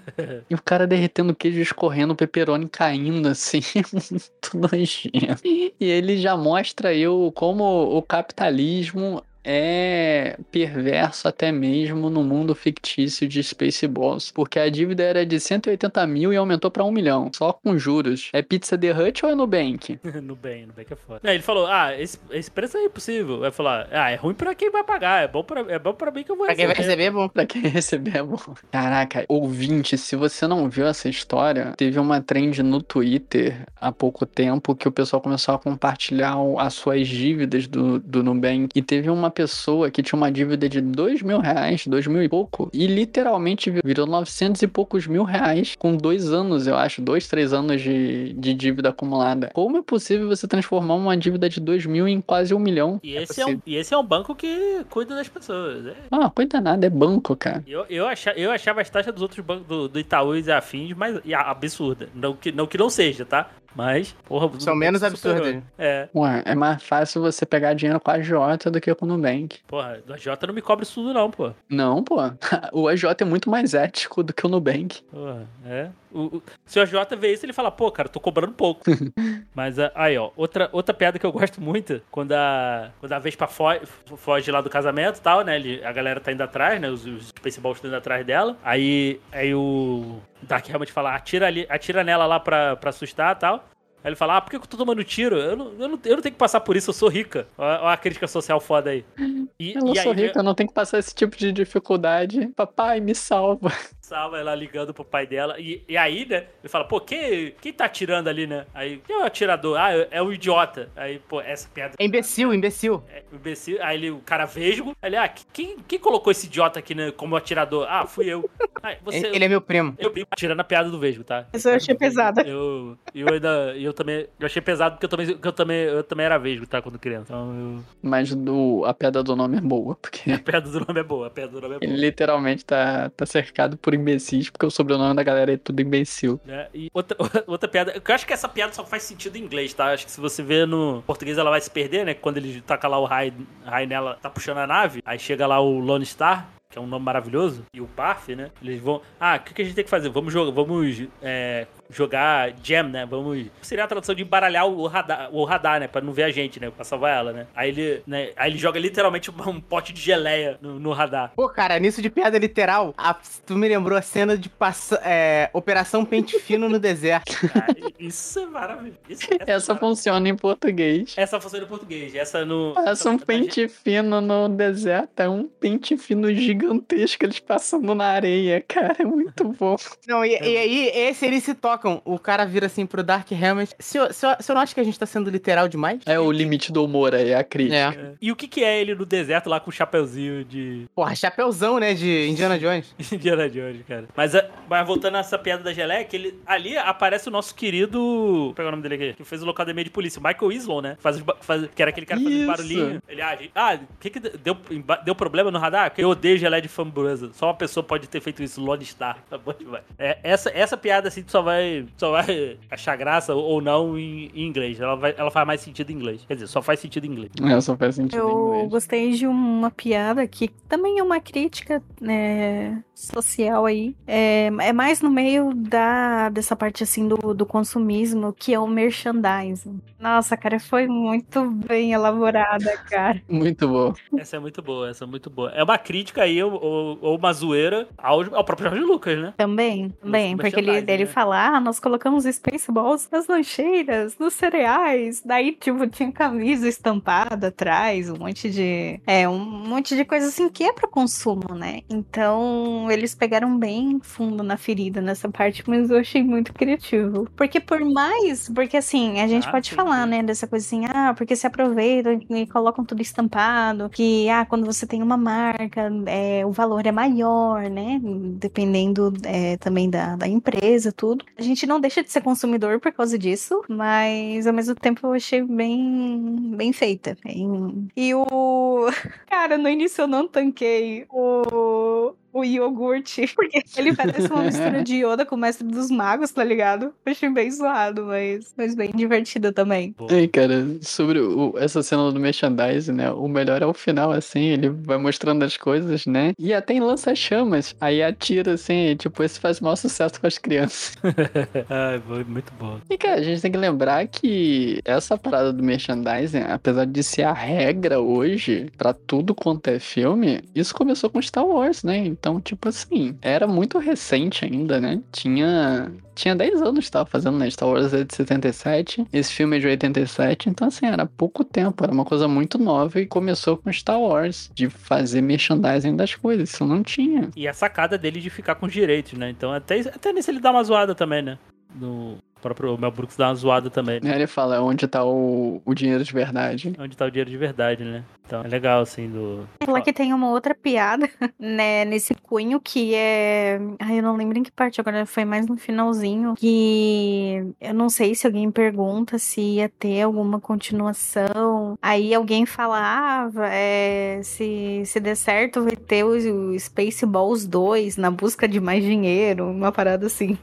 E o cara derretendo queijo, escorrendo, o pepperoni caindo, assim. Muito nojento. E ele já mostra aí o- como o capitalismo é perverso até mesmo no mundo fictício de Spaceballs. Porque a dívida era de cento e oitenta mil e aumentou pra um milhão. Só com juros. É Pizza The Hut ou é Nubank? No bem, no bem que é foda. Aí ele falou, ah, esse, esse preço é impossível. Vai falar, ah, é ruim pra quem vai pagar, é bom pra, é bom pra mim que eu vou Pra quem vai receber, é bom. Pra quem receber é bom. Caraca, ouvinte, se você não viu essa história, teve uma trend no Twitter há pouco tempo que o pessoal começou a compartilhar o- as suas dívidas do, do Nubank. E teve uma pessoa que tinha uma dívida de dois mil reais, dois mil e pouco, e literalmente virou novecentos e poucos mil reais com dois anos, eu acho, dois, três anos de, de dívida acumulada. Como é possível você transformar uma dívida de dois mil em quase um milhão? E esse, é um, e esse é um banco que cuida das pessoas. É. Ah, cuida nada, é banco, cara. Eu, eu, achava, eu achava as taxas dos outros bancos do, do Itaú e afins mais e a- absurda. Não que, não que não seja, tá? Mas, porra... São o menos Nubank superou. absurdas. É, Ué, é mais fácil você pegar dinheiro com a Jota do que com o Nubank. porra, do A J não me cobre isso tudo não, pô. Não, pô. O A J é muito mais ético do que o Nubank. Porra, é. O, o, se o A J vê isso, ele fala, pô, cara, tô cobrando pouco. Mas ah, aí, ó, outra, outra piada que eu gosto muito, quando a, quando a Vespa foge, foge lá do casamento e tal, né? Ele, a galera tá indo atrás, né? Os, os Spaceballs estão indo atrás dela. Aí, aí o Dark Helmet fala, atira, ali, atira nela lá pra, pra assustar e tal. Aí ele fala, ah, por que eu tô tomando tiro? Eu não, eu não, eu não tenho que passar por isso, eu sou rica. Olha a crítica social foda aí. E, eu não e sou aí, rica, eu não tenho que passar esse tipo de dificuldade. Papai, me salva. Salva ela ligando pro pai dela. E, e aí, né, ele fala, pô, quem, quem tá atirando ali, né? Aí, quem é o atirador? Ah, é, é um idiota. Aí, pô, essa piada... É imbecil, imbecil. É, imbecil. Aí ele, o cara vesgo. Aí ele, ah, quem, quem colocou esse idiota aqui, né, como atirador? Ah, fui eu. Ah, você, Ele é meu primo. Eu primo, tirando a piada do vesgo, tá? Essa eu achei pesada. Eu, eu ainda, eu também, eu achei pesado porque eu também, porque eu também, eu também era vesgo, tá, quando criança. Então eu... Mas do, a pedra do nome é boa, porque A piada do nome é boa, a piada do nome é boa. ele literalmente tá, tá cercado por imbecis, porque o sobrenome da galera é tudo imbecil. É, e outra, outra piada, eu acho que essa piada só faz sentido em inglês, tá? Acho que se você vê no português ela vai se perder, né? Quando ele taca lá o raio, raio nela, tá puxando a nave, aí chega lá o Lone Star, que é um nome maravilhoso, e o Parf, né? Eles vão... Ah, o que, que a gente tem que fazer? Vamos jogar... Vamos... É, jogar jam, né? Vamos... Seria a tradução de embaralhar o radar, o radar, né? Pra não ver a gente, né? Pra salvar ela, né? Aí ele, né? Aí ele joga literalmente um pote de geleia no, no radar. Pô, cara, nisso de piada literal, a, tu me lembrou a cena de passa, é, Operação Pente Fino no deserto. Cara, isso é maravilhoso. Isso, essa Essa é funciona em português. Essa funciona em português. Essa no... Passa um pente fino no deserto, é um pente fino gigantesco, eles passando na areia, cara, é muito bom. Não, e, e aí, esse eles se tocam. O cara vira assim pro Dark Helmet. Senhor, senhor, senhor não acha que a gente tá sendo literal demais? É o limite do humor aí, é a crítica. É. E o que que é ele no deserto lá com o chapeuzinho de... Porra, chapeuzão, né, de Indiana Jones. Indiana Jones, cara. Mas, mas voltando nessa piada da geleia, que ele, ali aparece o nosso querido... Vou pegar o nome dele aqui. Que fez o locademia de polícia. O Michael Islow, né? Faz, faz, que era aquele cara que fazia Isso. barulhinho. Ele, ah, ah, o que que deu, deu problema no radar? Porque eu odeio geleia de framboesa. Só uma pessoa pode ter feito isso. Lone Star. Tá bom demais. É, essa, essa piada, assim, tu só vai, só vai achar graça ou não em, em inglês. Ela, vai, ela faz mais sentido em inglês. Quer dizer, só faz sentido em inglês. É, só faz sentido em Eu inglês. gostei de uma piada que também é uma crítica, né, social aí. É, é mais no meio da, dessa parte assim do, do consumismo, que é o merchandising. Nossa, cara, foi muito bem elaborada, cara. Muito bom. Essa é muito boa, essa é muito boa. É uma crítica aí, ou, ou, ou uma zoeira ao, ao próprio Jorge Lucas, né? Também, também, porque ele, merchandising, ele né? fala, ah, nós colocamos Spaceballs nas lancheiras, nos cereais. Daí, tipo, tinha camisa estampada atrás, um monte de... É, um monte de coisa assim que é pra consumo, né? Então, eles pegaram bem fundo na ferida nessa parte, mas eu achei muito criativo. Porque por mais... Porque assim, a gente Ah, pode sim, falar, sim. né, dessa coisa assim, ah, porque se aproveitam e colocam tudo estampado, que, ah, quando você tem uma marca, é, o valor é maior, né? Dependendo é, também da, da empresa, tudo. A gente não deixa de ser consumidor por causa disso, mas ao mesmo tempo eu achei bem, bem feita. Bem... E o... Cara, no início eu não tanquei o... o iogurte, porque ele parece uma mistura de Yoda com o Mestre dos Magos, tá ligado? Eu achei bem zoado, mas, mas bem divertido também. Ei, cara, sobre o- essa cena do merchandising, né? O melhor é o final, assim, ele vai mostrando as coisas, né? E até em lança-chamas. Aí atira, assim, e, tipo, esse faz maior sucesso com as crianças. Ai, foi muito bom. E, cara, a gente tem que lembrar que essa parada do merchandising, apesar de ser a regra hoje pra tudo quanto é filme, isso começou com Star Wars, né? Então, tipo assim, era muito recente ainda, né? Tinha... Tinha dez anos que tava fazendo, né? Star Wars é de setenta e sete, esse filme é de oitenta e sete, então assim, era pouco tempo, era uma coisa muito nova e começou com Star Wars, de fazer merchandising das coisas, isso não tinha. E a sacada dele de ficar com os direitos, né? Então até, até nisso ele dá uma zoada também, né? No próprio Mel Brooks dá uma zoada também. Aí ele fala onde tá o, o dinheiro de verdade. Onde tá o dinheiro de verdade, né? Então é legal, assim, do... Ela que tem uma outra piada, né, nesse cunho que é... Ai, eu não lembro em que parte agora, foi mais no finalzinho, que eu não sei se alguém pergunta se ia ter alguma continuação. Aí alguém falava, é, se, se der certo vai ter o, o Spaceballs dois, Na Busca de Mais Dinheiro, uma parada assim.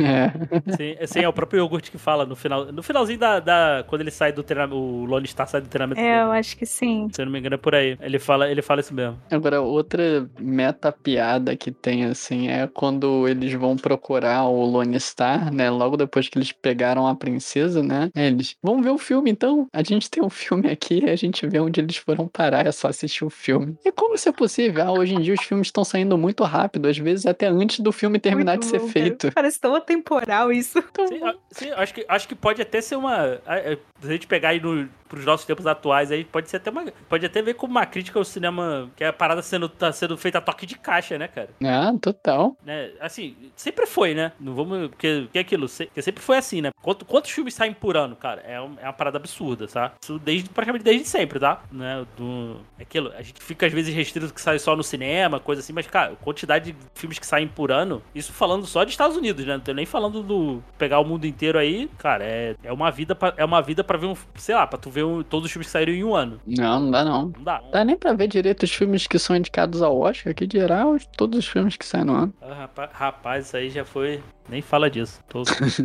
É. Sim, sim, é o próprio iogurte que fala no final. No finalzinho da. da quando ele sai do treinamento. O Lone Star sai do treinamento É, eu dele. acho que sim. Se eu não me engano. engano é por aí. Ele fala, ele fala isso mesmo. Agora, outra meta-piada que tem, assim, é quando eles vão procurar o Lone Star, né? Logo depois que eles pegaram a princesa, né? Eles, vamos ver o filme, então? A gente tem um filme aqui, a gente vê onde eles foram parar, é só assistir o filme. E como isso é possível? Ah, hoje em dia os filmes estão saindo muito rápido, às vezes até antes do filme terminar Muito de ser bom, feito. cara. Parece tão atemporal isso. Sim, a- sim, acho, que, acho que pode até ser uma... a- a- Se a gente pegar aí no, pros nossos tempos atuais, aí pode ser até uma... Pode até ver como uma crítica ao cinema, que a parada sendo, tá sendo feita a toque de caixa, né, cara? Ah, total. Né? Assim, sempre foi, né? Não vamos... Porque, porque é aquilo, se- porque sempre foi assim, né? Quanto, quantos filmes saem por ano, cara? É, um- é uma parada absurda, tá? Isso desde, praticamente desde sempre, tá? Né? Do, é aquilo, a gente fica às vezes restrito que sai só no cinema, coisa assim, mas, cara, a quantidade de filmes que saem por ano, isso falando só de Estados Unidos, né? Não tô nem falando do... Pegar o mundo inteiro aí, cara, é, é uma vida pra, é uma vida pra ver um... Sei lá, pra tu ver um- todos os filmes que saíram em um ano. Não, não dá não. Não dá. Não dá nem pra ver direito os filmes que são indicados ao Oscar, que dirá os- todos os filmes que saem no ano. Ah, rapaz, rapaz, isso aí já foi... Nem fala disso. Tô,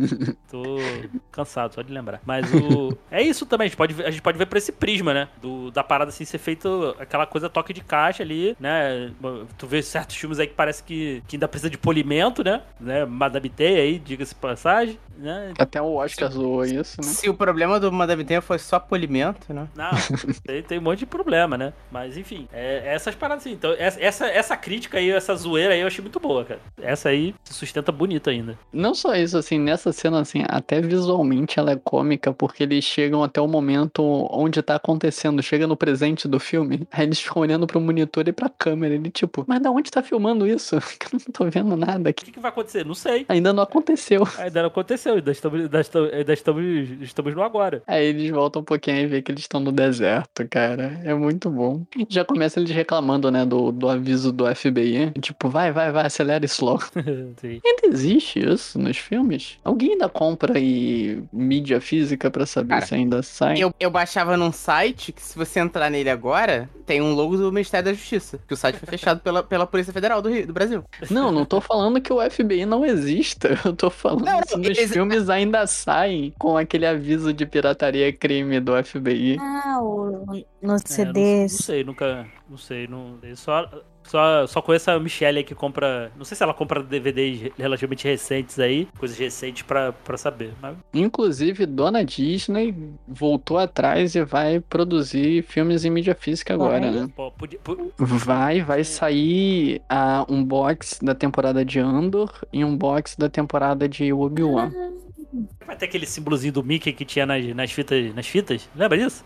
tô cansado só de lembrar. Mas o... É isso também. A gente pode ver, a gente pode ver por esse prisma, né? Do, da parada assim ser feito aquela coisa toque de caixa ali, né? Tu vê certos filmes aí que parece que, que ainda precisa de polimento, né? né? Madame Teia aí, diga-se de passagem, né? Até o Oscar zoou isso, né? Se o problema do Madame Teia foi só polimento, né? Não, tem, tem um monte de problema, né? Mas enfim, é, é essas paradas assim. Então, essa, essa crítica aí, essa zoeira aí eu achei muito boa, cara. Essa aí se sustenta bonito ainda. Não só isso, assim, nessa cena, assim, até visualmente ela é cômica, porque eles chegam até o momento onde tá acontecendo, chega no presente do filme, aí eles ficam olhando pro monitor e pra câmera, ele tipo, mas da onde tá filmando isso? Que eu não tô vendo nada O aqui. que, que vai acontecer? Não sei. Ainda não aconteceu. Ainda não aconteceu, ainda estamos, ainda estamos, ainda estamos, estamos no agora. Aí eles voltam um pouquinho e vê que eles estão no deserto, cara. É muito bom. Já começa eles reclamando, né, do, do aviso do F B I. Tipo, vai, vai, vai, acelera isso logo. Sim. Ainda existe isso nos filmes? Alguém ainda compra aí mídia física pra saber Cara, se ainda sai? Eu, eu baixava num site que, se você entrar nele agora, tem um logo do Ministério da Justiça. Que o site foi fechado pela, pela Polícia Federal do, Rio, do Brasil. Não, não tô falando que o F B I não exista. Eu tô falando Não, não, se nos eles- filmes ainda saem com aquele aviso de pirataria e crime do F B I. Ah, o, nos É, não, C não Ds. sei, nunca. Não sei, não. eu Só, só, só conheço a Michelle aí que compra. Não sei se ela compra D V Ds relativamente recentes aí, coisas recentes pra, pra saber. Mas Inclusive, Dona Disney voltou atrás e vai produzir filmes em mídia física agora, Vai? né? pô, podia, po- Vai, vai sair ah, um box da temporada de Andor e um box da temporada de Obi-Wan. vai ter aquele símbolozinho do Mickey que tinha nas, nas fitas. Nas fitas? Lembra disso?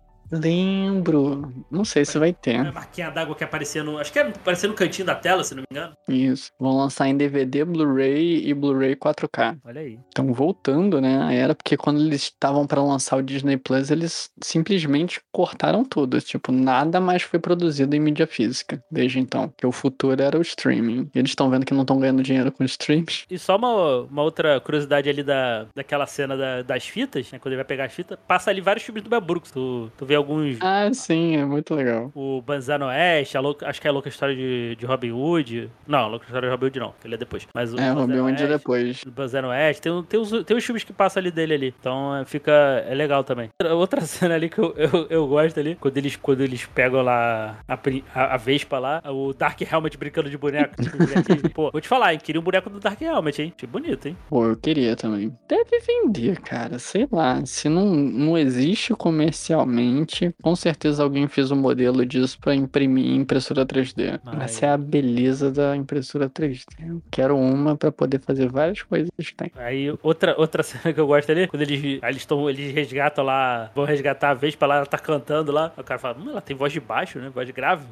Lembro. Não sei se vai A ter. marquinha d'água que aparecia no. Acho que era aparecia no cantinho da tela, se não me engano. Isso. Vão lançar em D V D, Blu-ray e Blu-ray quatro K. Olha aí. Estão voltando, né? A era, porque quando eles estavam pra lançar o Disney Plus, eles simplesmente cortaram tudo. Tipo, nada mais foi produzido em mídia física desde então. Porque o futuro era o streaming. E eles estão vendo que não estão ganhando dinheiro com o streaming. E só uma, uma outra curiosidade ali da, daquela cena da- das fitas, né? Quando ele vai pegar as fitas, passa ali vários filmes do Mel Brooks. Tu, tu vê alguns. Ah, sim, é muito legal. O Banzano Oeste, a louca- acho que é a louca história de, de Robin Hood. Não, a louca história de Robin Hood não, que ele é depois. Mas o É, Banzano Robin Hood Oeste, depois. o Banzano Oeste, tem, um- tem, os, tem os filmes que passam ali dele ali. Então é, fica. É legal também. Outra- Outra cena ali que eu, eu, eu gosto ali, quando eles, quando eles pegam lá a, pri- a, a Vespa lá, o Dark Helmet brincando de boneco. Tipo, bonequinho. Pô, vou te falar, hein? Queria um boneco do Dark Helmet, hein? Achei bonito, hein? Pô, eu queria também. Deve vender, cara. Sei lá. Se não, não existe comercialmente, com certeza alguém fez um modelo disso pra imprimir em impressora três D. Mas- Essa é a beleza da impressora três D. Eu quero uma pra poder fazer várias coisas que tem. Aí, outra, outra cena que eu gosto ali, quando eles, aí eles, tão, eles resgatam lá, vão resgatar a Vespa lá, ela tá cantando lá. O cara fala, hum, ela tem voz de baixo, né? Voz grave.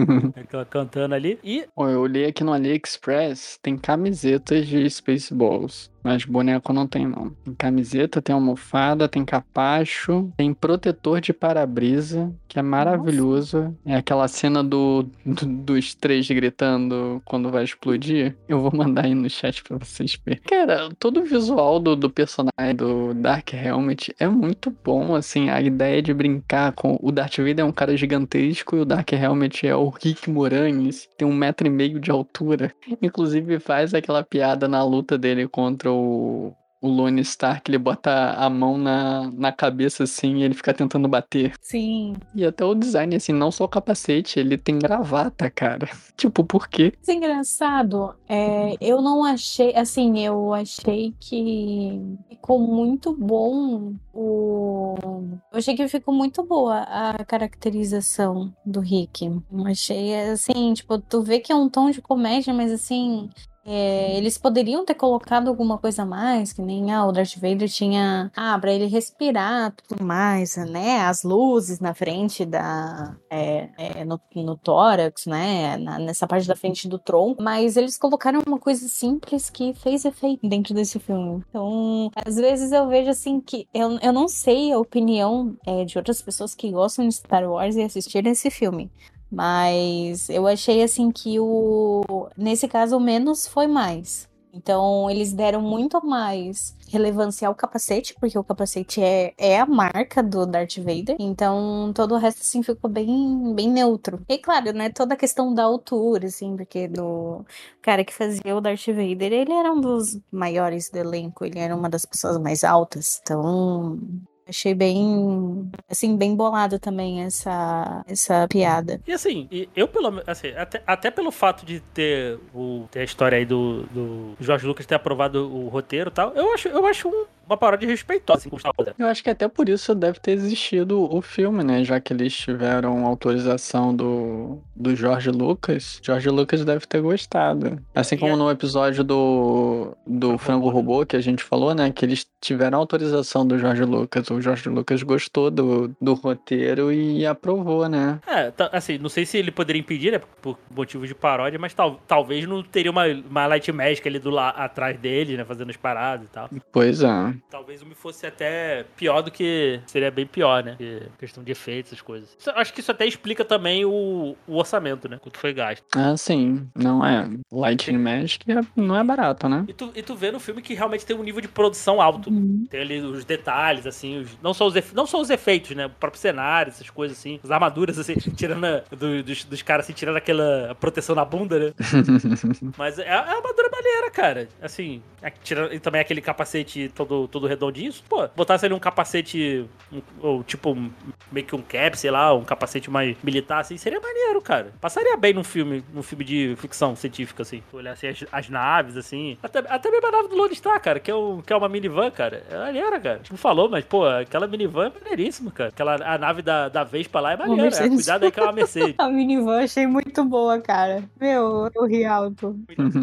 Ela cantando ali. E Pô, eu olhei aqui no AliExpress, tem camisetas de Spaceballs. Mas boneco não tem, não. Tem camiseta, tem almofada, tem capacho, tem protetor de para-brisa, que é maravilhoso. É aquela cena do, do- dos três gritando quando vai explodir. Eu vou mandar aí no chat pra vocês verem. Cara, todo o visual do, do personagem do Dark Helmet é muito bom, assim. A ideia de brincar com... O Darth Vader é um cara gigantesco e o Dark Helmet é o Rick Moranis. Tem um metro e meio de altura. Inclusive faz aquela piada na luta dele contra o, o Lone Stark, ele bota a mão na, na cabeça, assim, e ele fica tentando bater. Sim. E até o design, assim, não só o capacete, ele tem gravata, cara. Tipo, por quê? Mas é engraçado, é, eu não achei, assim, eu achei que ficou muito bom o... Eu achei que ficou muito boa a caracterização do Rick. Eu achei, assim, tipo, tu vê que é um tom de comédia, mas assim... É, eles poderiam ter colocado alguma coisa a mais, que nem ah, o Darth Vader tinha, ah, pra ele respirar, tudo mais, né? As luzes na frente da, é, é, no, no tórax, né? Na, nessa parte da frente do tronco, mas eles colocaram uma coisa simples que fez efeito dentro desse filme. Então, às vezes eu vejo assim que eu, eu não sei a opinião é, de outras pessoas que gostam de Star Wars e assistiram esse filme. Mas eu achei assim que o nesse caso o menos foi mais. Então eles deram muito mais relevância ao capacete, porque o capacete é, é a marca do Darth Vader. Então todo o resto assim ficou bem, bem neutro. E claro, né, toda a questão da altura, assim, porque do cara que fazia o Darth Vader, ele era um dos maiores do elenco, ele era uma das pessoas mais altas. Então achei bem, assim, bem bolado também essa, essa piada. E assim, eu pelo menos, assim, até, até pelo fato de ter, o, ter a história aí do, do George Lucas ter aprovado o roteiro e tal, eu acho, eu acho um, uma paródia respeitosa, assim, com Star Wars. Eu acho que até por isso deve ter existido o filme, né? Já que eles tiveram autorização do, do George Lucas. George Lucas deve ter gostado. Assim como no episódio do, do Frango Robô, que a gente falou, né? Que eles tiveram autorização do George Lucas. O George Lucas gostou do, do roteiro e aprovou, né? É, tá, assim, não sei se ele poderia impedir, né? Por motivos de paródia, mas tal, talvez não teria uma, uma Light Magic ali do lá atrás dele, né? Fazendo as paradas e tal. Pois é. Talvez o me fosse até pior do que... Seria bem pior, né? Que questão de efeitos, essas coisas. Isso, acho que isso até explica também o, o orçamento, né? Quanto foi gasto. Ah, sim. Não é. Lightning Magic não é barato, né? E tu, e tu vê no filme que realmente tem um nível de produção alto. Uhum. Tem ali os detalhes, assim, os, não, só os efe, não só os efeitos, né? O próprio cenário, essas coisas assim. As armaduras, assim, tirando a, do, dos, dos caras, assim, tirando aquela proteção na bunda, né? Mas é, é a armadura maneira, cara. Assim, é, tirando, e também aquele capacete todo, todo redondinho. Pô, botasse ali um capacete, um, ou tipo, um, meio que um cap, sei lá, um capacete mais militar, assim, seria maneiro, cara. Passaria bem num filme, num filme de ficção científica, assim. Tu olhar assim, as, as naves, assim. Até, até mesmo a nave do Lone Star, cara, que é, um, que é uma minivan, cara. É maneira, cara. A gente não falou, mas, pô, aquela minivan é maneiríssima, cara. Aquela, a nave da, da Vespa lá é maneira. É, cuidado aí que é uma Mercedes. A minivan achei muito boa, cara. Meu, eu ri alto.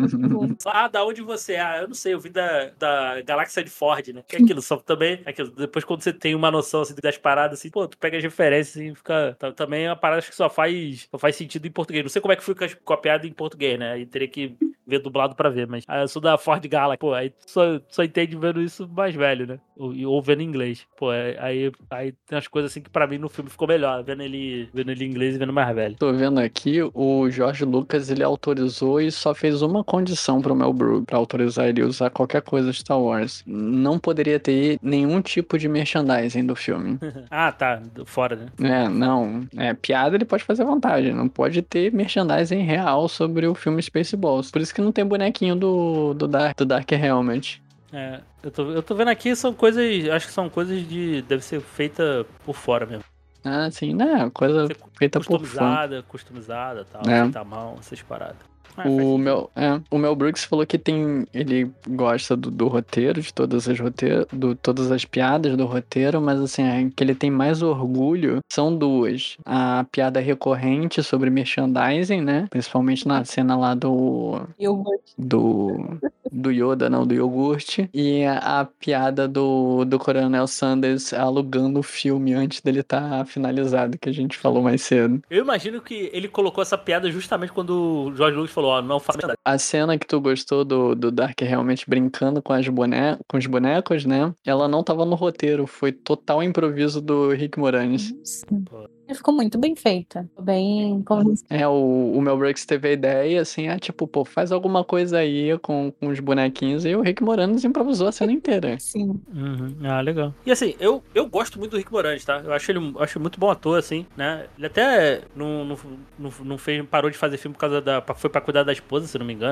Ah, da onde você é? Ah, eu não sei, eu vim da, da galáxia de Ford, né? Que é aquilo, só também, aquilo, depois quando você tem uma noção, assim, das paradas, assim, pô, tu pega as referências, assim, fica, tá, também é uma parada que só faz, só faz sentido em português. Não sei como é que fica com a piada em português, né? Aí teria que ver dublado pra ver, mas ah, eu sou da Ford Galaxy, pô, aí só, só entende vendo isso mais velho, né? Ou, ou vendo em inglês. Pô, aí, aí tem umas coisas assim que pra mim no filme ficou melhor, vendo ele, vendo ele em inglês e vendo mais velho. Tô vendo aqui, o George Lucas, ele autorizou e só fez uma condição pro Mel Brooks, pra autorizar ele usar qualquer coisa Star Wars. Não poderia ter nenhum tipo de merchandising do filme. Ah, tá, fora, né? É, não. É, piada ele pode fazer à vontade, não pode ter merchandising real sobre o filme Spaceballs. Por isso que não tem bonequinho do, do, Dark, do Dark Helmet. É, eu tô, eu tô vendo aqui, são coisas, acho que são coisas de, deve ser feita por fora mesmo. Ah, sim, né? Coisa feita por fã. Customizada, customizada, tal, é. feita à mão, essas paradas. Ah, o, Mel, é, o Mel Brooks falou que tem, ele gosta do, do roteiro, de todas as roteiros, do, todas as piadas do roteiro, mas assim, é, que ele tem mais orgulho são duas. A piada recorrente sobre merchandising, né? Principalmente na cena lá do... Iogurte. Do... Do Yoda, não, do iogurte. E a, a piada do, do Coronel Sanders alugando o filme antes dele estar tá finalizado, que a gente falou mais cedo. Eu imagino que ele colocou essa piada justamente quando o George Lucas falou, ó, oh, não faça verdade. A cena que tu gostou do, do Dark realmente brincando com, as bone... com os bonecos, né? Ela não tava no roteiro, foi total improviso do Rick Moranis. Pô. Ficou muito bem feita. Bem. É, o, o Mel Brooks teve a ideia, assim, ah, tipo, pô, faz alguma coisa aí com, com os bonequinhos, e o Rick Moranis improvisou a cena inteira. Sim. Uhum. Ah, legal. E assim, eu, eu gosto muito do Rick Moranis, tá? Eu acho ele acho muito bom ator, assim, né? Ele até não, não, não, não fez, parou de fazer filme por causa da. Foi pra cuidar da esposa, se não me engano.